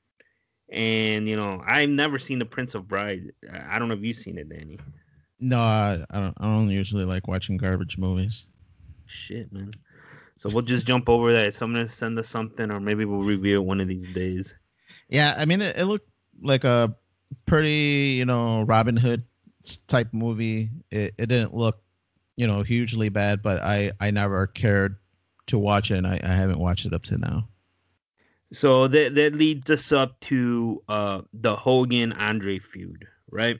and you know I've never seen the Prince of Bride. I don't know if you've seen it, Danny. No, I, I don't. I don't usually like watching garbage movies. Shit, man. So we'll just jump over that. Someone send us something, or maybe we'll review it one of these days. Yeah, I mean, it, it looked like a pretty, you know, Robin Hood type movie. It, it didn't look, you know, hugely bad, but I, I never cared to watch it, and I, I haven't watched it up to now. So that that leads us up to uh the Hogan Andre feud, right?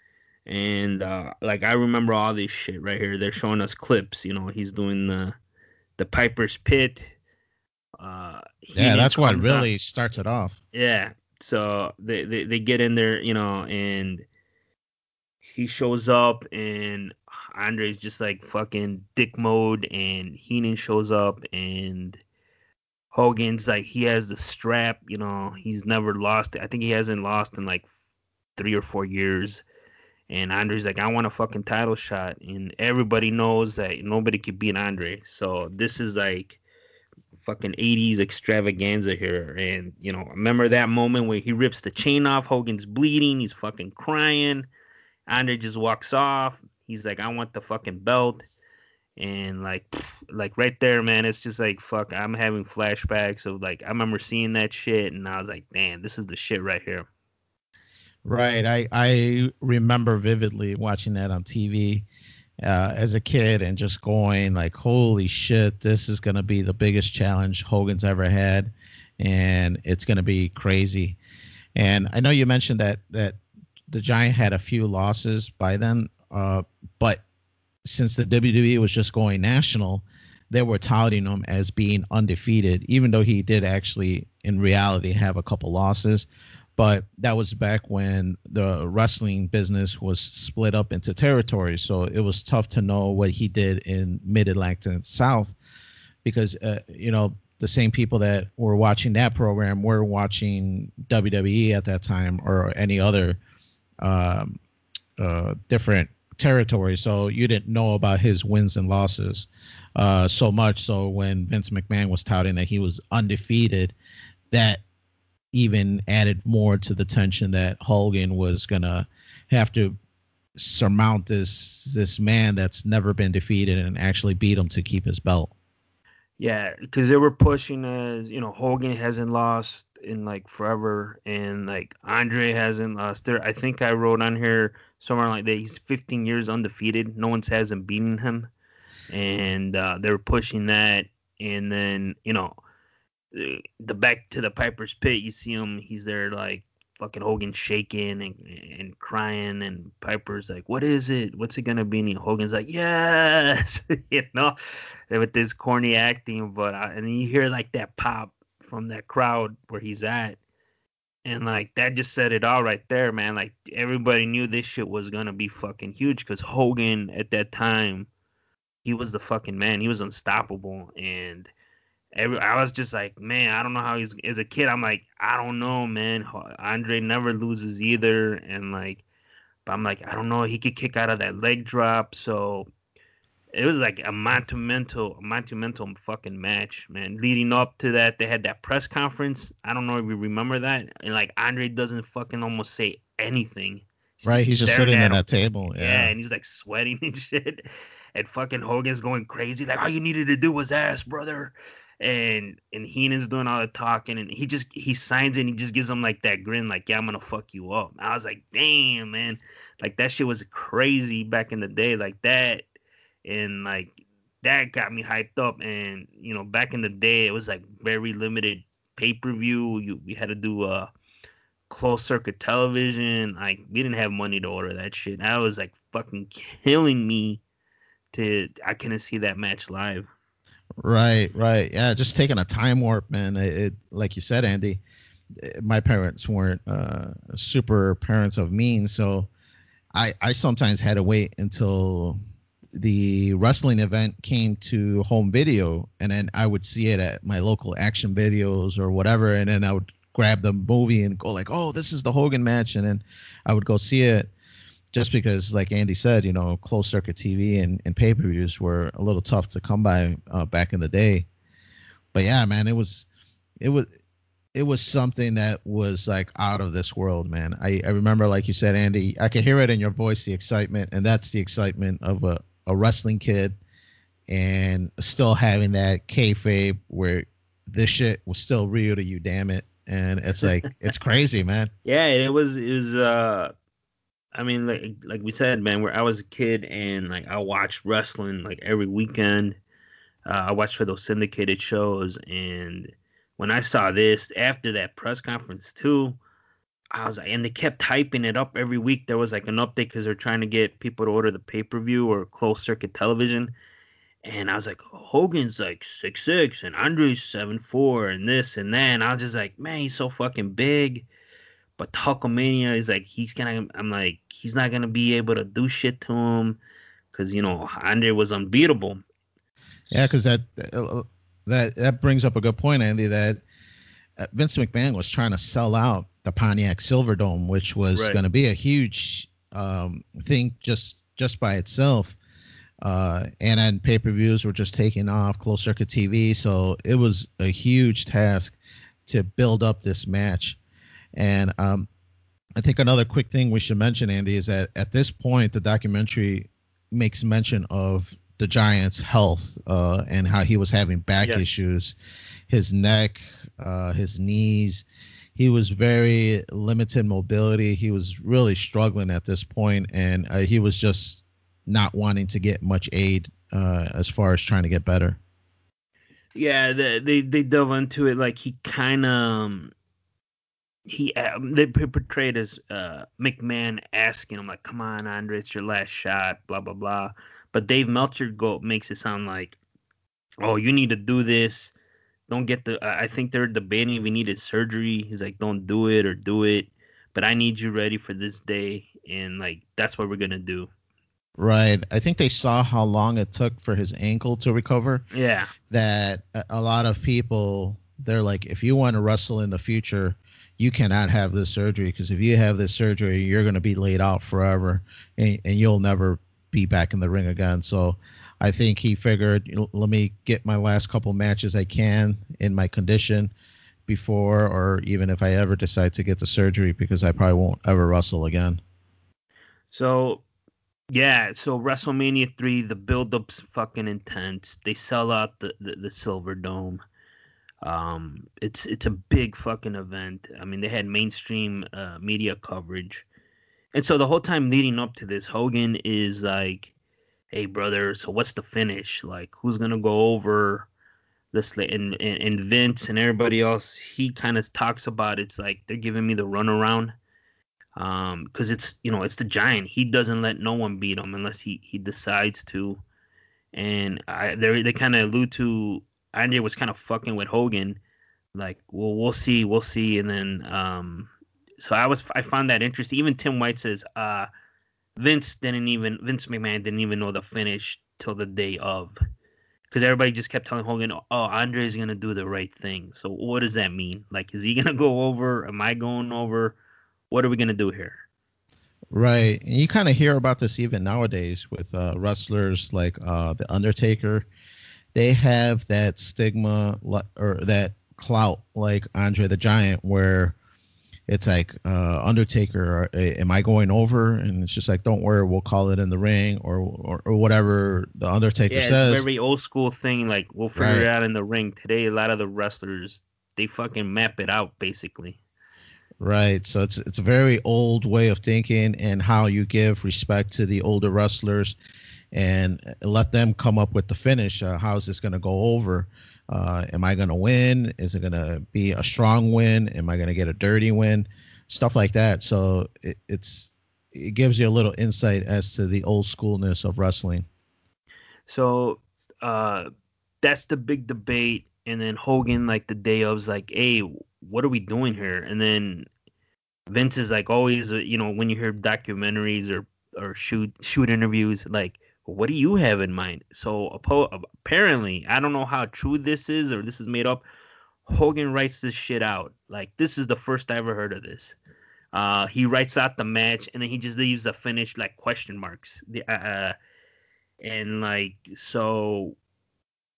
And uh like I remember all this shit right here. They're showing us clips. You know, he's doing the the Piper's Pit. Uh, Yeah, Heenan that's what comes up. really starts it off. Yeah. So they, they they get in there, you know, and he shows up, and Andre's just like fucking dick mode, and Heenan shows up, and Hogan's like he has the strap, you know, he's never lost it. I think he hasn't lost in like three or four years. And Andre's like, I want a fucking title shot, and everybody knows that nobody could beat Andre. So this is like fucking eighties extravaganza here. And, you know, remember that moment where he rips the chain off, Hogan's bleeding, he's fucking crying. Andre just walks off. He's like, I want the fucking belt. And like, pff, like right there, man, it's just like fuck. I'm having flashbacks of like I remember seeing that shit, and I was like, damn, this is the shit right here. Right. I, I remember vividly watching that on T V uh, as a kid and just going like, holy shit, this is going to be the biggest challenge Hogan's ever had. And it's going to be crazy. And I know you mentioned that, that the Giant had a few losses by then, uh, but since the W W E was just going national, they were touting him as being undefeated, even though he did actually, in reality, have a couple losses. But that was back when the wrestling business was split up into territories. So it was tough to know what he did in Mid Atlantic South because, uh, you know, the same people that were watching that program were watching W W E at that time or any other um, uh, different territory, so you didn't know about his wins and losses uh, so much. So when Vince McMahon was touting that he was undefeated, that even added more to the tension that Hogan was gonna have to surmount this this man that's never been defeated and actually beat him to keep his belt. Yeah, because they were pushing as you know Hogan hasn't lost in like forever, and like Andre hasn't lost. There, I think I wrote on here somewhere like that he's fifteen years undefeated. No one's hasn't beaten him, and uh, they were pushing that. And then you know the, the back to the Piper's Pit, you see him. He's there like fucking Hogan shaking and and crying, and Piper's like, "What is it? What's it gonna be?" And Hogan's like, "Yes," you know, with this corny acting. But uh, and then you hear like that pop from that crowd where he's at, and like that just said it all right there, man. Like everybody knew this shit was gonna be fucking huge because Hogan at that time he was the fucking man. He was unstoppable, and every I was just like, man, I don't know how he's as a kid. I'm like, I don't know, man. Andre never loses either, and like, but I'm like, I don't know. He could kick out of that leg drop, so it was like a monumental, monumental fucking match, man. Leading up to that, they had that press conference. I don't know if you remember that, and like Andre doesn't fucking almost say anything. He's Right, just he's just staring sitting at at him. that table. Yeah, Yeah. and he's like sweating and shit. And fucking Hogan's going crazy, like all you needed to do was ask, brother. And and Heenan's doing all the talking, and he just he signs it and he just gives him like that grin, like yeah, I'm gonna fuck you up. I was like, damn, man, like that shit was crazy back in the day, like that, and like that got me hyped up. And you know, back in the day, it was like very limited pay per view. You we had to do a closed circuit television. Like we didn't have money to order that shit. That was like fucking killing me to I couldn't see that match live. Right, right. Yeah, just taking a time warp, man. It, it like you said, Andy, my parents weren't uh, super parents of means, so I I sometimes had to wait until the wrestling event came to home video, and then I would see it at my local Action Videos or whatever, and then I would grab the movie and go like, oh, this is the Hogan match, and then I would go see it just because, like Andy said, you know, closed circuit T V and, and pay per views were a little tough to come by uh, back in the day. but yeah, man, it was it was it was something that was like out of this world, man. I, I remember, like you said, Andy, I could hear it in your voice, the excitement, and that's the excitement of a, a wrestling kid and still having that kayfabe where this shit was still real to you, damn it. And it's like it's crazy, man. Yeah, it was it was uh I mean, like like we said, man, where I was a kid and like I watched wrestling like every weekend. Uh, I watched for those syndicated shows, and when I saw this after that press conference too, I was like, and they kept hyping it up every week. There was like an update because they're trying to get people to order the pay per view or closed circuit television. And I was like, Hogan's like six six and Andre's seven four and this and that. And I was just like, man, he's so fucking big. But Hulkamania is like he's gonna. I'm like he's not gonna be able to do shit to him because you know Andre was unbeatable. Yeah, because that uh, that that brings up a good point, Andy. That uh, Vince McMahon was trying to sell out the Pontiac Silverdome, which was Right. going to be a huge um, thing just just by itself. Uh, and then pay per views were just taking off, closed circuit T V, so it was a huge task to build up this match. And um, I think another quick thing we should mention, Andy, is that at this point, the documentary makes mention of the Giant's health uh, and how he was having back Yes. issues, his neck, uh, his knees. He was very limited mobility. He was really struggling at this point, and uh, he was just not wanting to get much aid uh, as far as trying to get better. Yeah. They they, they dove into it like he kind of um, he um, they portrayed as uh, McMahon asking him like, "Come on, Andre, it's your last shot." Blah blah blah. But Dave Meltzer go makes it sound like, "Oh, you need to do this. Don't get the." I think they're debating if he needed surgery. He's like, "Don't do it or do it." But I need you ready for this day, and like that's what we're gonna do. Right. I think they saw how long it took for his ankle to recover. Yeah. That a a lot of people, they're like, if you want to wrestle in the future, you cannot have this surgery because if you have this surgery, you're going to be laid out forever, and, and you'll never be back in the ring again. So I think he figured, let me get my last couple matches I can in my condition before, or even if I ever decide to get the surgery, because I probably won't ever wrestle again. So yeah, so WrestleMania three, the build up's fucking intense. They sell out the, the, the Silver Dome. Um, it's it's a big fucking event. I mean, they had mainstream uh, media coverage, and so the whole time leading up to this, Hogan is like, "Hey, brother, so what's the finish? Like, who's gonna go over this?" la-" And and, and Vince and everybody else, he kind of talks about it's like they're giving me the runaround. Um, because it's you know it's the Giant. He doesn't let no one beat him unless he he decides to. And I they they kind of allude to Andre was kind of fucking with Hogan, like, well, we'll see, we'll see. And then um, so I was I found that interesting. Even Tim White says uh Vince didn't even Vince McMahon didn't even know the finish till the day of. Because everybody just kept telling Hogan, "Oh, Andre's gonna do the right thing." So what does that mean? Like, is he gonna go over? Am I going over? What are we gonna do here? Right. And you kind of hear about this even nowadays with uh, wrestlers like uh, The Undertaker. They have that stigma or that clout like Andre the Giant, where it's like, uh, Undertaker, am I going over? And it's just like, don't worry, we'll call it in the ring, or, or, or whatever the Undertaker Yeah, it's says. very old school thing. Like, we'll figure it Right. out in the ring. Today, a lot of the wrestlers they fucking map it out basically. Right. So it's it's a very old way of thinking and how you give respect to the older wrestlers and let them come up with the finish. Uh, how is this going to go over? Uh, am I going to win? Is it going to be a strong win? Am I going to get a dirty win? Stuff like that. So it, it's it gives you a little insight as to the old schoolness of wrestling. So uh that's the big debate. And then Hogan, like the day of, was like, "Hey, what are we doing here?" And then Vince is like always, uh, you know, when you hear documentaries or or shoot shoot interviews, like, what do you have in mind? So apparently, I don't know how true this is or this is made up. Hogan writes this shit out. Like, this is the first I ever heard of this. Uh, he writes out the match and then he just leaves the finish like question marks. The uh, uh, and like so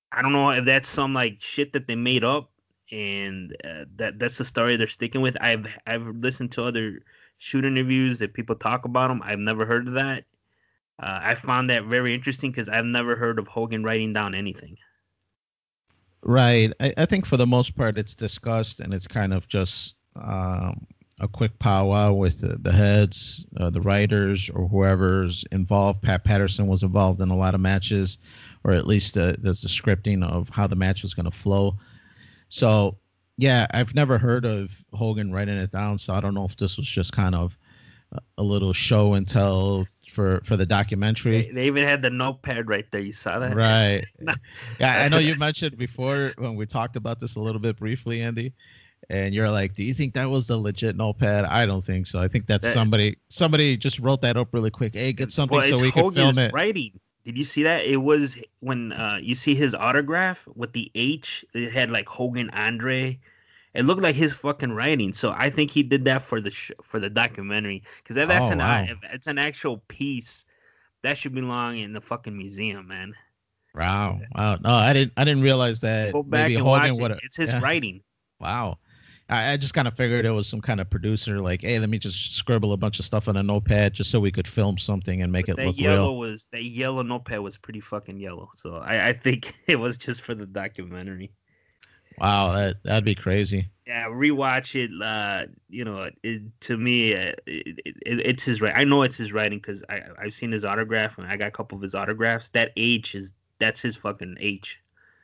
I don't know if that's some like shit that they made up, and uh, that that's the story they're sticking with. I've I've listened to other shoot interviews that people talk about him. I've never heard of that. Uh, I found that very interesting because I've never heard of Hogan writing down anything. Right. I, I think for the most part, it's discussed and it's kind of just um, a quick powwow with the, the heads, uh, the writers, or whoever's involved. Pat Patterson was involved in a lot of matches, or at least uh, there's the scripting of how the match was going to flow. So, yeah, I've never heard of Hogan writing it down. So I don't know if this was just kind of a little show and tell for for the documentary. They they even had the notepad right there. You saw that? Right. No. Yeah, I know you mentioned before when we talked about this a little bit briefly, Andy, and you're like, "Do you think that was the legit notepad?" I don't think so. I think that's that somebody somebody just wrote that up really quick. Hey, get something well, so it's we could film Hogan's it. writing. Did you see that? It was when uh, you see his autograph with the H. It had like Hogan Andre. It looked like his fucking writing. So I think he did that for the sh- for the documentary because if that's Oh an uh, wow, if it's an actual piece that should belong in the fucking museum, man. wow, wow. No, I didn't I didn't realize that Go maybe back and Hogan watch it. would have. It's his Yeah, writing. wow. I, I just kind of figured it was some kind of producer like, hey, let me just scribble a bunch of stuff on a notepad just so we could film something and make But it that look real. yellow was that yellow notepad was pretty fucking yellow. So I, I think it was just for the documentary. Wow, that that'd be crazy. Yeah, rewatch it. Uh, you know, it, to me, uh, it, it, it's his right. I know it's his writing because I I've seen his autograph and I got a couple of his autographs. That H is that's his fucking H.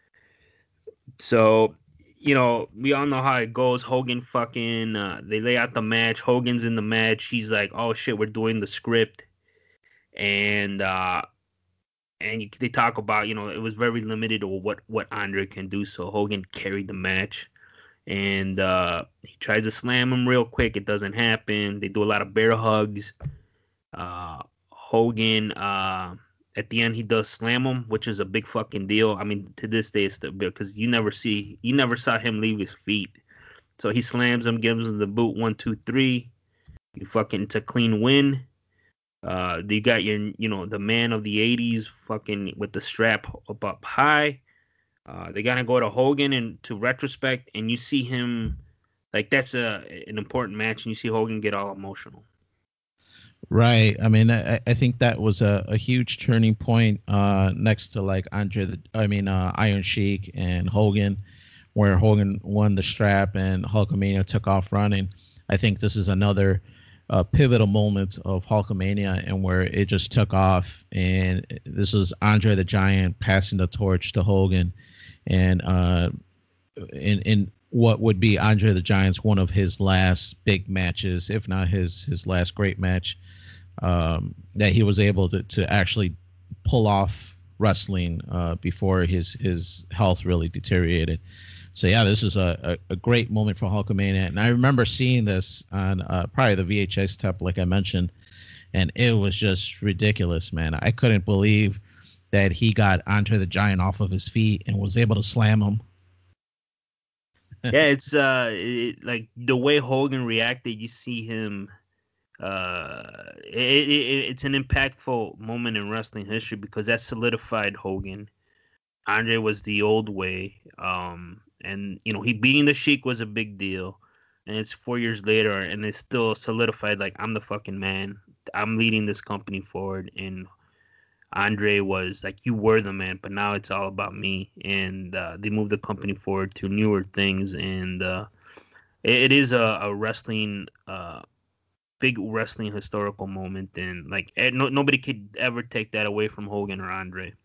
So, you know, we all know how it goes. Hogan fucking uh, they lay out the match. Hogan's in the match. He's like, "Oh shit, we're doing the script," and uh, and you, they talk about you know it was very limited to what what Andre can do. So Hogan carried the match. And uh, he tries to slam him real quick. It doesn't happen. They do a lot of bear hugs. Uh, Hogan, uh, at the end, he does slam him, which is a big fucking deal. I mean, to this day, it's still big because you never see, you never saw him leave his feet. So he slams him, gives him the boot one, two, three. You fucking, it's a clean win. Uh, you got your, you know, the man of the eighties fucking with the strap up up high. Uh, they gotta go to Hogan and to retrospect, and you see him like that's a an important match, and you see Hogan get all emotional. Right. I mean, I, I think that was a, a huge turning point uh, next to like Andre, the, I mean, uh, Iron Sheik and Hogan, where Hogan won the strap and Hulkamania took off running. I think this is another uh, pivotal moment of Hulkamania and where it just took off. And this was Andre the Giant passing the torch to Hogan. And uh, in, in what would be Andre the Giant's one of his last big matches, if not his, his last great match um, that he was able to, to actually pull off wrestling uh, before his his health really deteriorated. So yeah, this is a, a, a great moment for Hulkamania, and I remember seeing this on uh, probably the V H S tape, like I mentioned, and it was just ridiculous, man. I couldn't believe that he got Andre the Giant off of his feet and was able to slam him. Yeah, it's uh it, like the way Hogan reacted. You see him. Uh, it, it, it's an impactful moment in wrestling history because that solidified Hogan. Andre was the old way. Um, and you know he beating the Sheik was a big deal, and it's four years later, and it's still solidified. Like I'm the fucking man. I'm leading this company forward, and Andre was like, "You were the man, but now it's all about me." And uh, they moved the company forward to newer things, and uh, it, it is a, a wrestling, uh, big wrestling historical moment, and like eh, no, nobody could ever take that away from Hogan or Andre.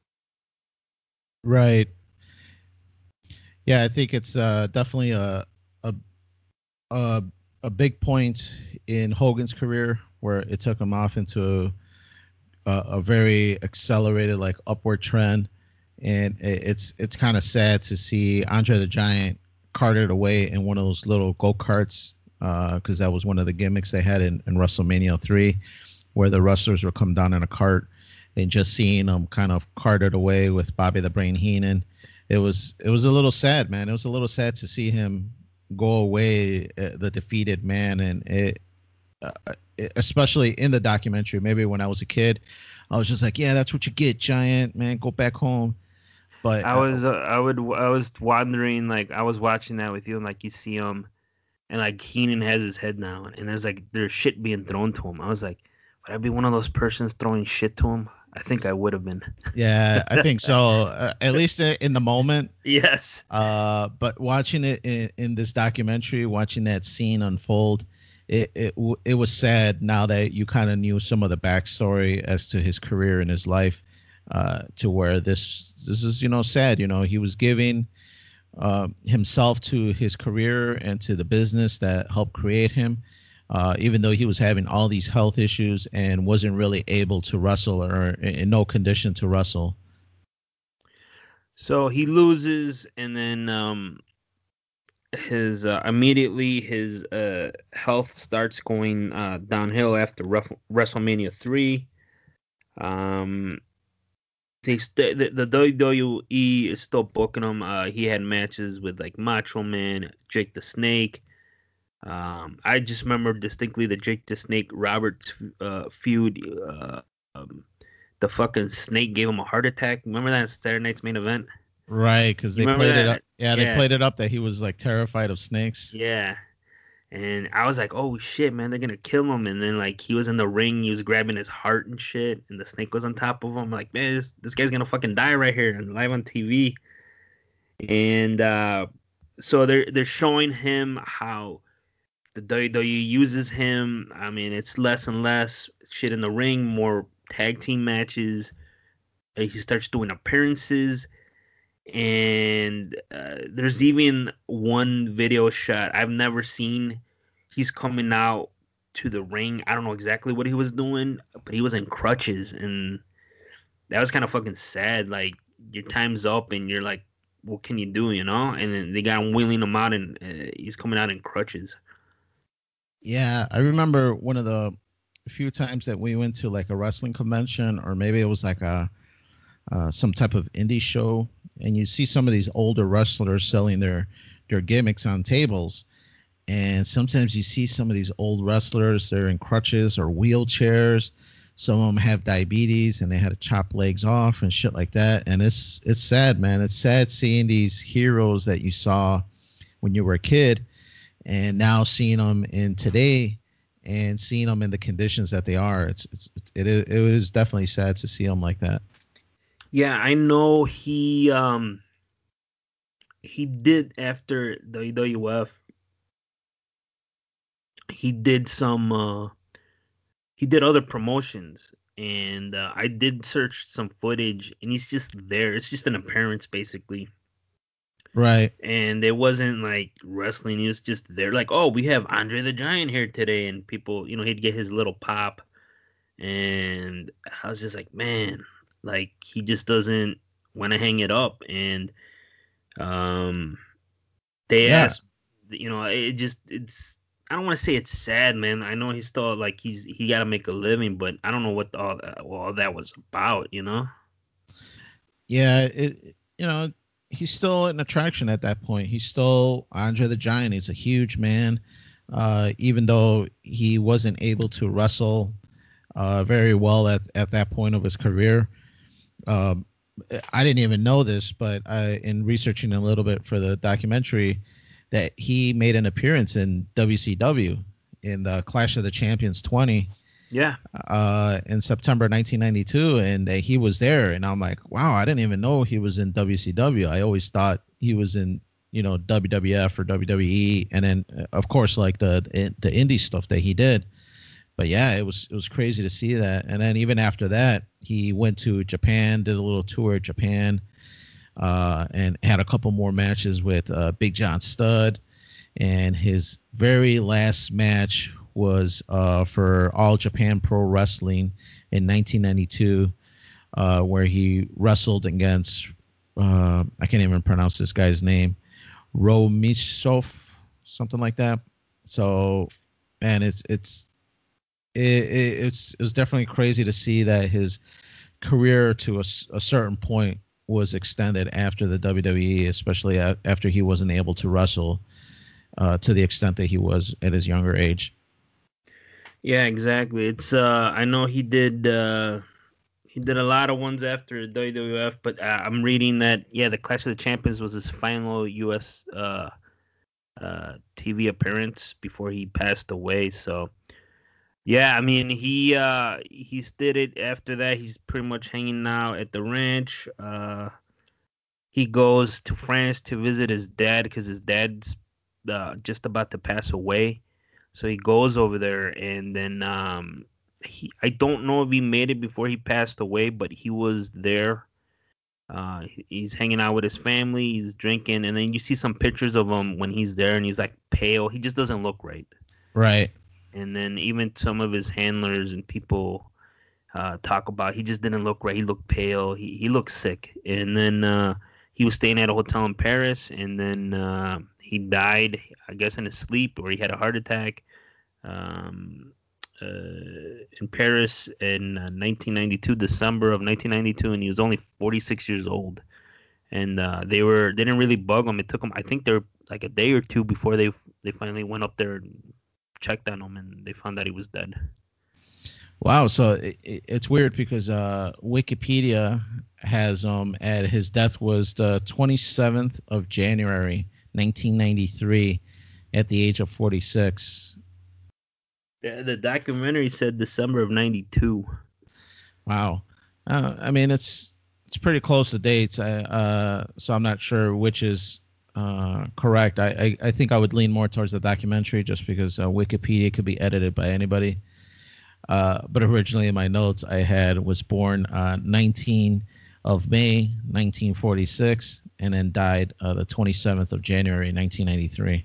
Right. Yeah, I think it's uh, definitely a, a a a big point in Hogan's career where it took him off into a, a very accelerated like upward trend, and it, it's it's kind of sad to see Andre the Giant carted away in one of those little go karts because uh, that was one of the gimmicks they had in, in WrestleMania three, where the wrestlers would come down in a cart, and just seeing them kind of carted away with Bobby the Brain Heenan, it was it was a little sad, man. It was a little sad to see him go away, uh, the defeated man, and it uh, especially in the documentary. Maybe when I was a kid, I was just like, "Yeah, that's what you get, Giant man. Go back home." But I uh, was uh, I would I was wondering like I was watching that with you and like you see him and like Heenan has his head down and there's like there's shit being thrown to him. I was like, would I be one of those persons throwing shit to him? I think I would have been. yeah, I think so. Uh, at least in the moment. Yes. Uh, but watching it in, in this documentary, watching that scene unfold, it it it was sad. Now that you kind of knew some of the backstory as to his career and his life, uh, to where this this is you know sad. You know, he was giving uh, himself to his career and to the business that helped create him. Uh, even though he was having all these health issues and wasn't really able to wrestle or in no condition to wrestle. So he loses and then um his uh, immediately his uh health starts going uh downhill after Ref- WrestleMania three. Um they st- the, the W W E is still booking him. Uh he had matches with like Macho Man, Jake the Snake. Um I just remember distinctly the Jake the Snake Robert uh feud. Uh, um, the fucking snake gave him a heart attack. Remember that Saturday Night's Main Event? Right, because You they remember played it up. that? Yeah, they Yeah, played it up that he was like terrified of snakes. yeah. And I was like, oh shit, man, they're gonna kill him. And then like he was in the ring, he was grabbing his heart and shit, and the snake was on top of him. I'm like, man, this, this guy's gonna fucking die right here and live on T V. And uh so they're they're showing him how the W W E uses him. I mean, it's less and less shit in the ring, more tag team matches. Uh, He starts doing appearances, and uh, there's even one video shot I've never seen. He's coming out to the ring. I don't know exactly what he was doing, but he was in crutches, and that was kind of fucking sad. Like your time's up, and you're like, what can you do, you know? And then they got him wheeling him out, and uh, he's coming out in crutches. Yeah, I remember one of the few times that we went to like a wrestling convention, or maybe it was like a uh, some type of indie show, and you see some of these older wrestlers selling their their gimmicks on tables. And sometimes you see some of these old wrestlers, they're in crutches or wheelchairs. Some of them have diabetes and they had to chop legs off and shit like that. And it's it's sad, man. It's sad seeing these heroes that you saw when you were a kid and now seeing them in today and seeing them in the conditions that they are. It's, it's it is, it is definitely sad to see them like that. Yeah, I know he um he did after W W F. He did some uh he did other promotions, and uh, I did search some footage, and he's just there. It's just an appearance, basically, Right. and it wasn't like wrestling. He was just there, like, oh, we have Andre the Giant here today, and people, you know, he'd get his little pop, and I was just like, man, like he just doesn't want to hang it up, and um, they Yeah. asked, you know, it just it's. I don't want to say it's sad, man. I know he's still like he's he got to make a living, but I don't know what all that, well, all that was about, you know? Yeah, it you know, he's still an attraction at that point. He's still Andre the Giant. He's a huge man. Uh, even though he wasn't able to wrestle uh, very well at, at that point of his career. Um, I didn't even know this, but I, in researching a little bit for the documentary, that he made an appearance in W C W in the Clash of the Champions twenty Yeah. uh, in September nineteen ninety-two, and uh, he was there. And I'm like, wow, I didn't even know he was in W C W. I always thought he was in, you know, W W F or W W E, and then uh, of course like the the indie stuff that he did. But yeah, it was it was crazy to see that. And then even after that, he went to Japan, did a little tour of Japan, uh, and had a couple more matches with uh, Big John Studd. And his very last match was uh, for All Japan Pro Wrestling in nineteen ninety-two, uh, where he wrestled against uh, I can't even pronounce this guy's name, Romisov, something like that. So, man, it's it's it, it, it's it was definitely crazy to see that his career to a a certain point was extended after the W W E, especially a- after he wasn't able to wrestle uh, to the extent that he was at his younger age. Yeah, exactly. It's uh I know he did uh He did a lot of ones after W W F, but uh, I'm reading that yeah, the Clash of the Champions was his final U S uh, uh, T V appearance before he passed away. So yeah, I mean he uh, he's did it after that. He's pretty much hanging out at the ranch. Uh, he goes to France to visit his dad because his dad's uh, just about to pass away. So he goes over there, and then um, he I don't know if he made it before he passed away, but he was there. Uh, he's hanging out with his family. He's drinking, and then you see some pictures of him when he's there, and he's like pale. He just doesn't look right. Right. And then even some of his handlers and people uh, talk about he just didn't look right. He looked pale. He he looked sick. And then uh, he was staying at a hotel in Paris, and then uh, he died, I guess, in his sleep, or he had a heart attack um, uh, in Paris in uh, nineteen ninety-two, December of nineteen ninety-two, and he was only forty-six years old. And uh, they were they didn't really bug him. It took him, I think, they were like a day or two before they they finally went up there and checked on him, and they found that he was dead. Wow. So it, it- it's weird because uh, Wikipedia has um at his death was the twenty-seventh of January, nineteen ninety-three, at the age of forty-six. The, the documentary said December of ninety-two. Wow. Uh, I mean, it's it's pretty close to dates. I, uh, so I'm not sure which is uh, correct. I, I, I think I would lean more towards the documentary just because uh, Wikipedia could be edited by anybody. Uh, but originally in my notes, I had was born uh, nineteen of May, nineteen forty-six, and then died uh, the twenty-seventh of January, nineteen ninety-three.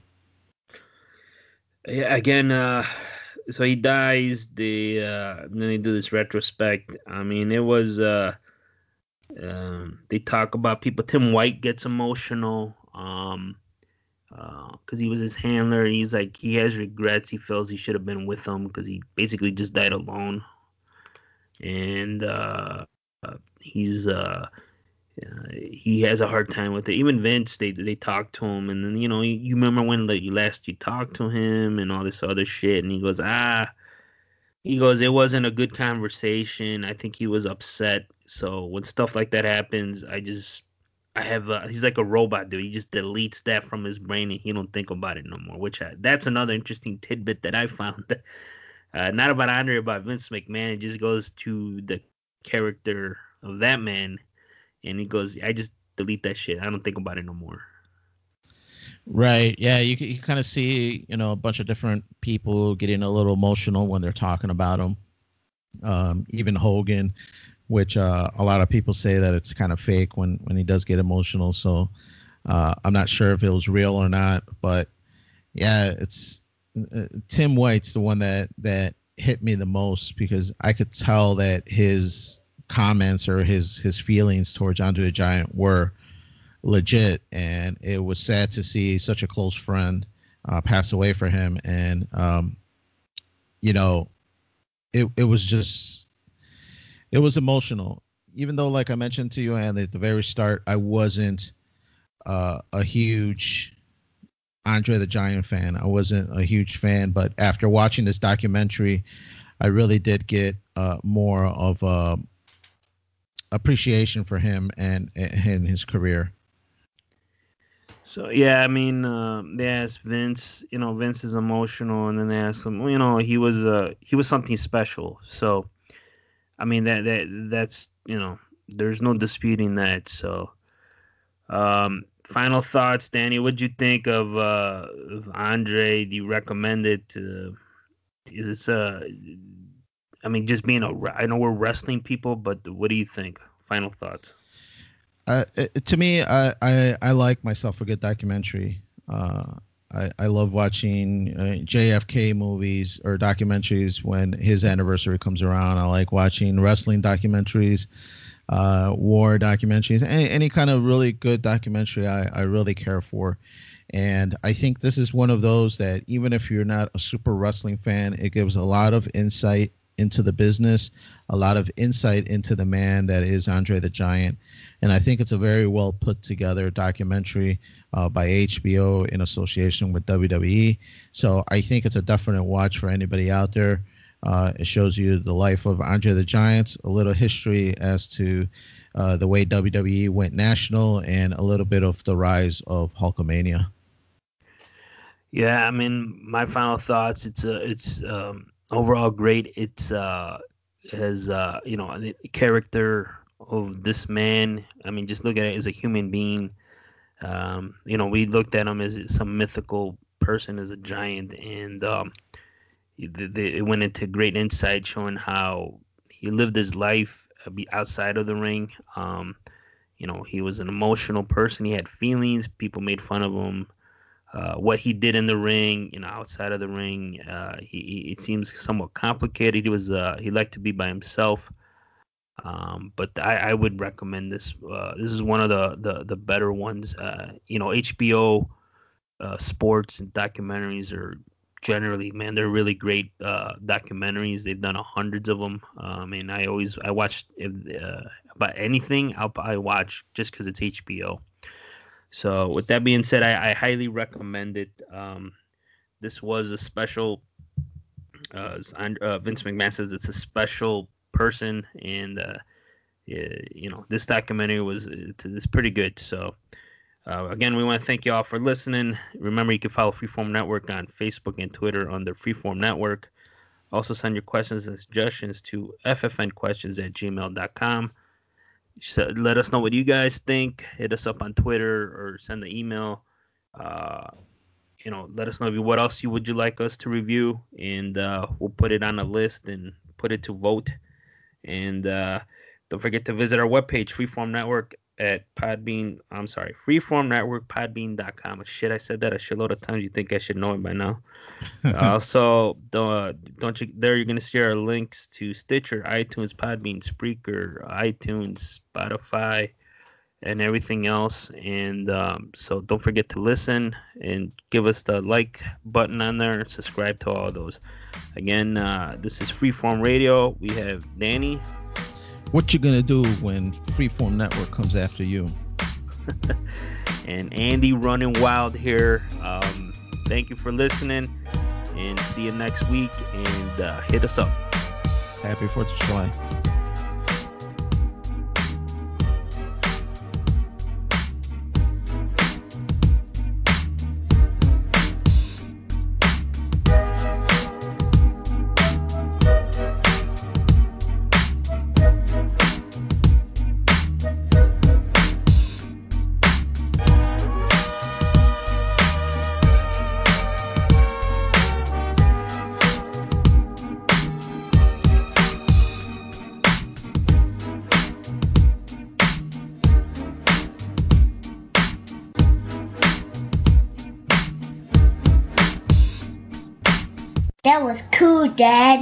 Yeah, again, uh, so he dies. The uh, then they do this retrospect. I mean, it was uh, um, they talk about people. Tim White gets emotional. Um, because he was his handler. He's like he has regrets. He feels he should have been with him because he basically just died alone. And uh, uh, he's uh, uh, he has a hard time with it. Even Vince, they they talk to him, and then you know you, you remember when like, you last you talked to him and all this other shit, and he goes ah, he goes it wasn't a good conversation. I think he was upset. So when stuff like that happens, I just I have uh, he's like a robot dude. He just deletes that from his brain and he don't think about it no more. Which I, that's another interesting tidbit that I found. Uh, not about Andre, about Vince McMahon. It just goes to the character of that man, and he goes, "I just delete that shit. I don't think about it no more." Right. Yeah. You, can- you kind of see, you know, a bunch of different people getting a little emotional when they're talking about him. Um, even Hogan, which uh, a lot of people say that it's kind of fake when, when he does get emotional. So uh, I'm not sure if it was real or not. But yeah, it's uh, Tim White's the one that, that hit me the most because I could tell that his comments or his, his feelings towards Andre the Giant were legit, and it was sad to see such a close friend uh, pass away for him. And um, you know, it it was just it was emotional. Even though, like I mentioned to you, and at the very start, I wasn't uh, a huge Andre the Giant fan. I wasn't a huge fan, but after watching this documentary, I really did get uh, more of a appreciation for him and and his career. So yeah, I mean, uh, they asked Vince. You know, Vince is emotional, and then they asked him. well, You know, he was uh he was something special. So I mean that that that's you know, there's no disputing that. So um, final thoughts, Danny. What'd you think of uh of Andre? Do you recommend it? Uh, is this uh, I mean, just being a re- I know we're wrestling people, but what do you think? Final thoughts. Uh, it, to me, I, I I like myself a good documentary. Uh, I I love watching uh, J F K movies or documentaries when his anniversary comes around. I like watching wrestling documentaries, uh, war documentaries, any any kind of really good documentary. I I really care for. And I think this is one of those that even if you're not a super wrestling fan, it gives a lot of insight into the business, a lot of insight into the man that is Andre the Giant. And I think it's a very well put together documentary uh, by H B O in association with W W E. So I think it's a definite watch for anybody out there. Uh, it shows you the life of Andre the Giant, a little history as to uh, the way W W E went national, and a little bit of the rise of Hulkamania. Yeah, I mean, my final thoughts. It's uh, it's um, overall great. It's uh, has uh, you know the character of this man. I mean, just look at it as a human being. Um, you know, we looked at him as some mythical person, as a giant, and um, it, it went into great insight showing how he lived his life uh, be outside of the ring. Um, you know, he was an emotional person. He had feelings. People made fun of him. Uh, what he did in the ring, you know, outside of the ring, uh, he, he it seems somewhat complicated. He was uh, he liked to be by himself. Um, but I, I would recommend this. Uh, this is one of the the, the better ones. Uh, you know, H B O uh, sports and documentaries are generally, man, they're really great uh, documentaries. They've done hundreds of them. Um, and I always I watch if, uh, about anything I'll I watch just because it's H B O. So with that being said, I, I highly recommend it. Um, this was a special. Uh, uh, Vince McMahon says it's a special person, and uh, you know this documentary was it's, it's pretty good. So uh, again, we want to thank you all for listening. Remember, you can follow Freeform Network on Facebook and Twitter under Freeform Network. Also, send your questions and suggestions to ffnquestions at gmail dot com. So let us know what you guys think. Hit us up on Twitter or send the email. Uh, you know, let us know what else you would you like us to review, and uh, we'll put it on a list and put it to vote. And uh, don't forget to visit our webpage, Freeform Network at Podbean. I'm sorry, Freeform Network, Podbean dot com. Shit, I said that a shitload of times. You think I should know it by now. Uh, also, don't, don't you, there you're going to see our links to Stitcher, iTunes, Podbean, Spreaker, iTunes, Spotify, and everything else. And um, so don't forget to listen and give us the like button on there and subscribe to all those. Again, uh, this is Freeform Radio. We have Danny. What you gonna do when Freeform Network comes after you? And Andy running wild here. Um, thank you for listening, and see you next week. And uh, hit us up. Happy Fourth of July. That was cool, Dad.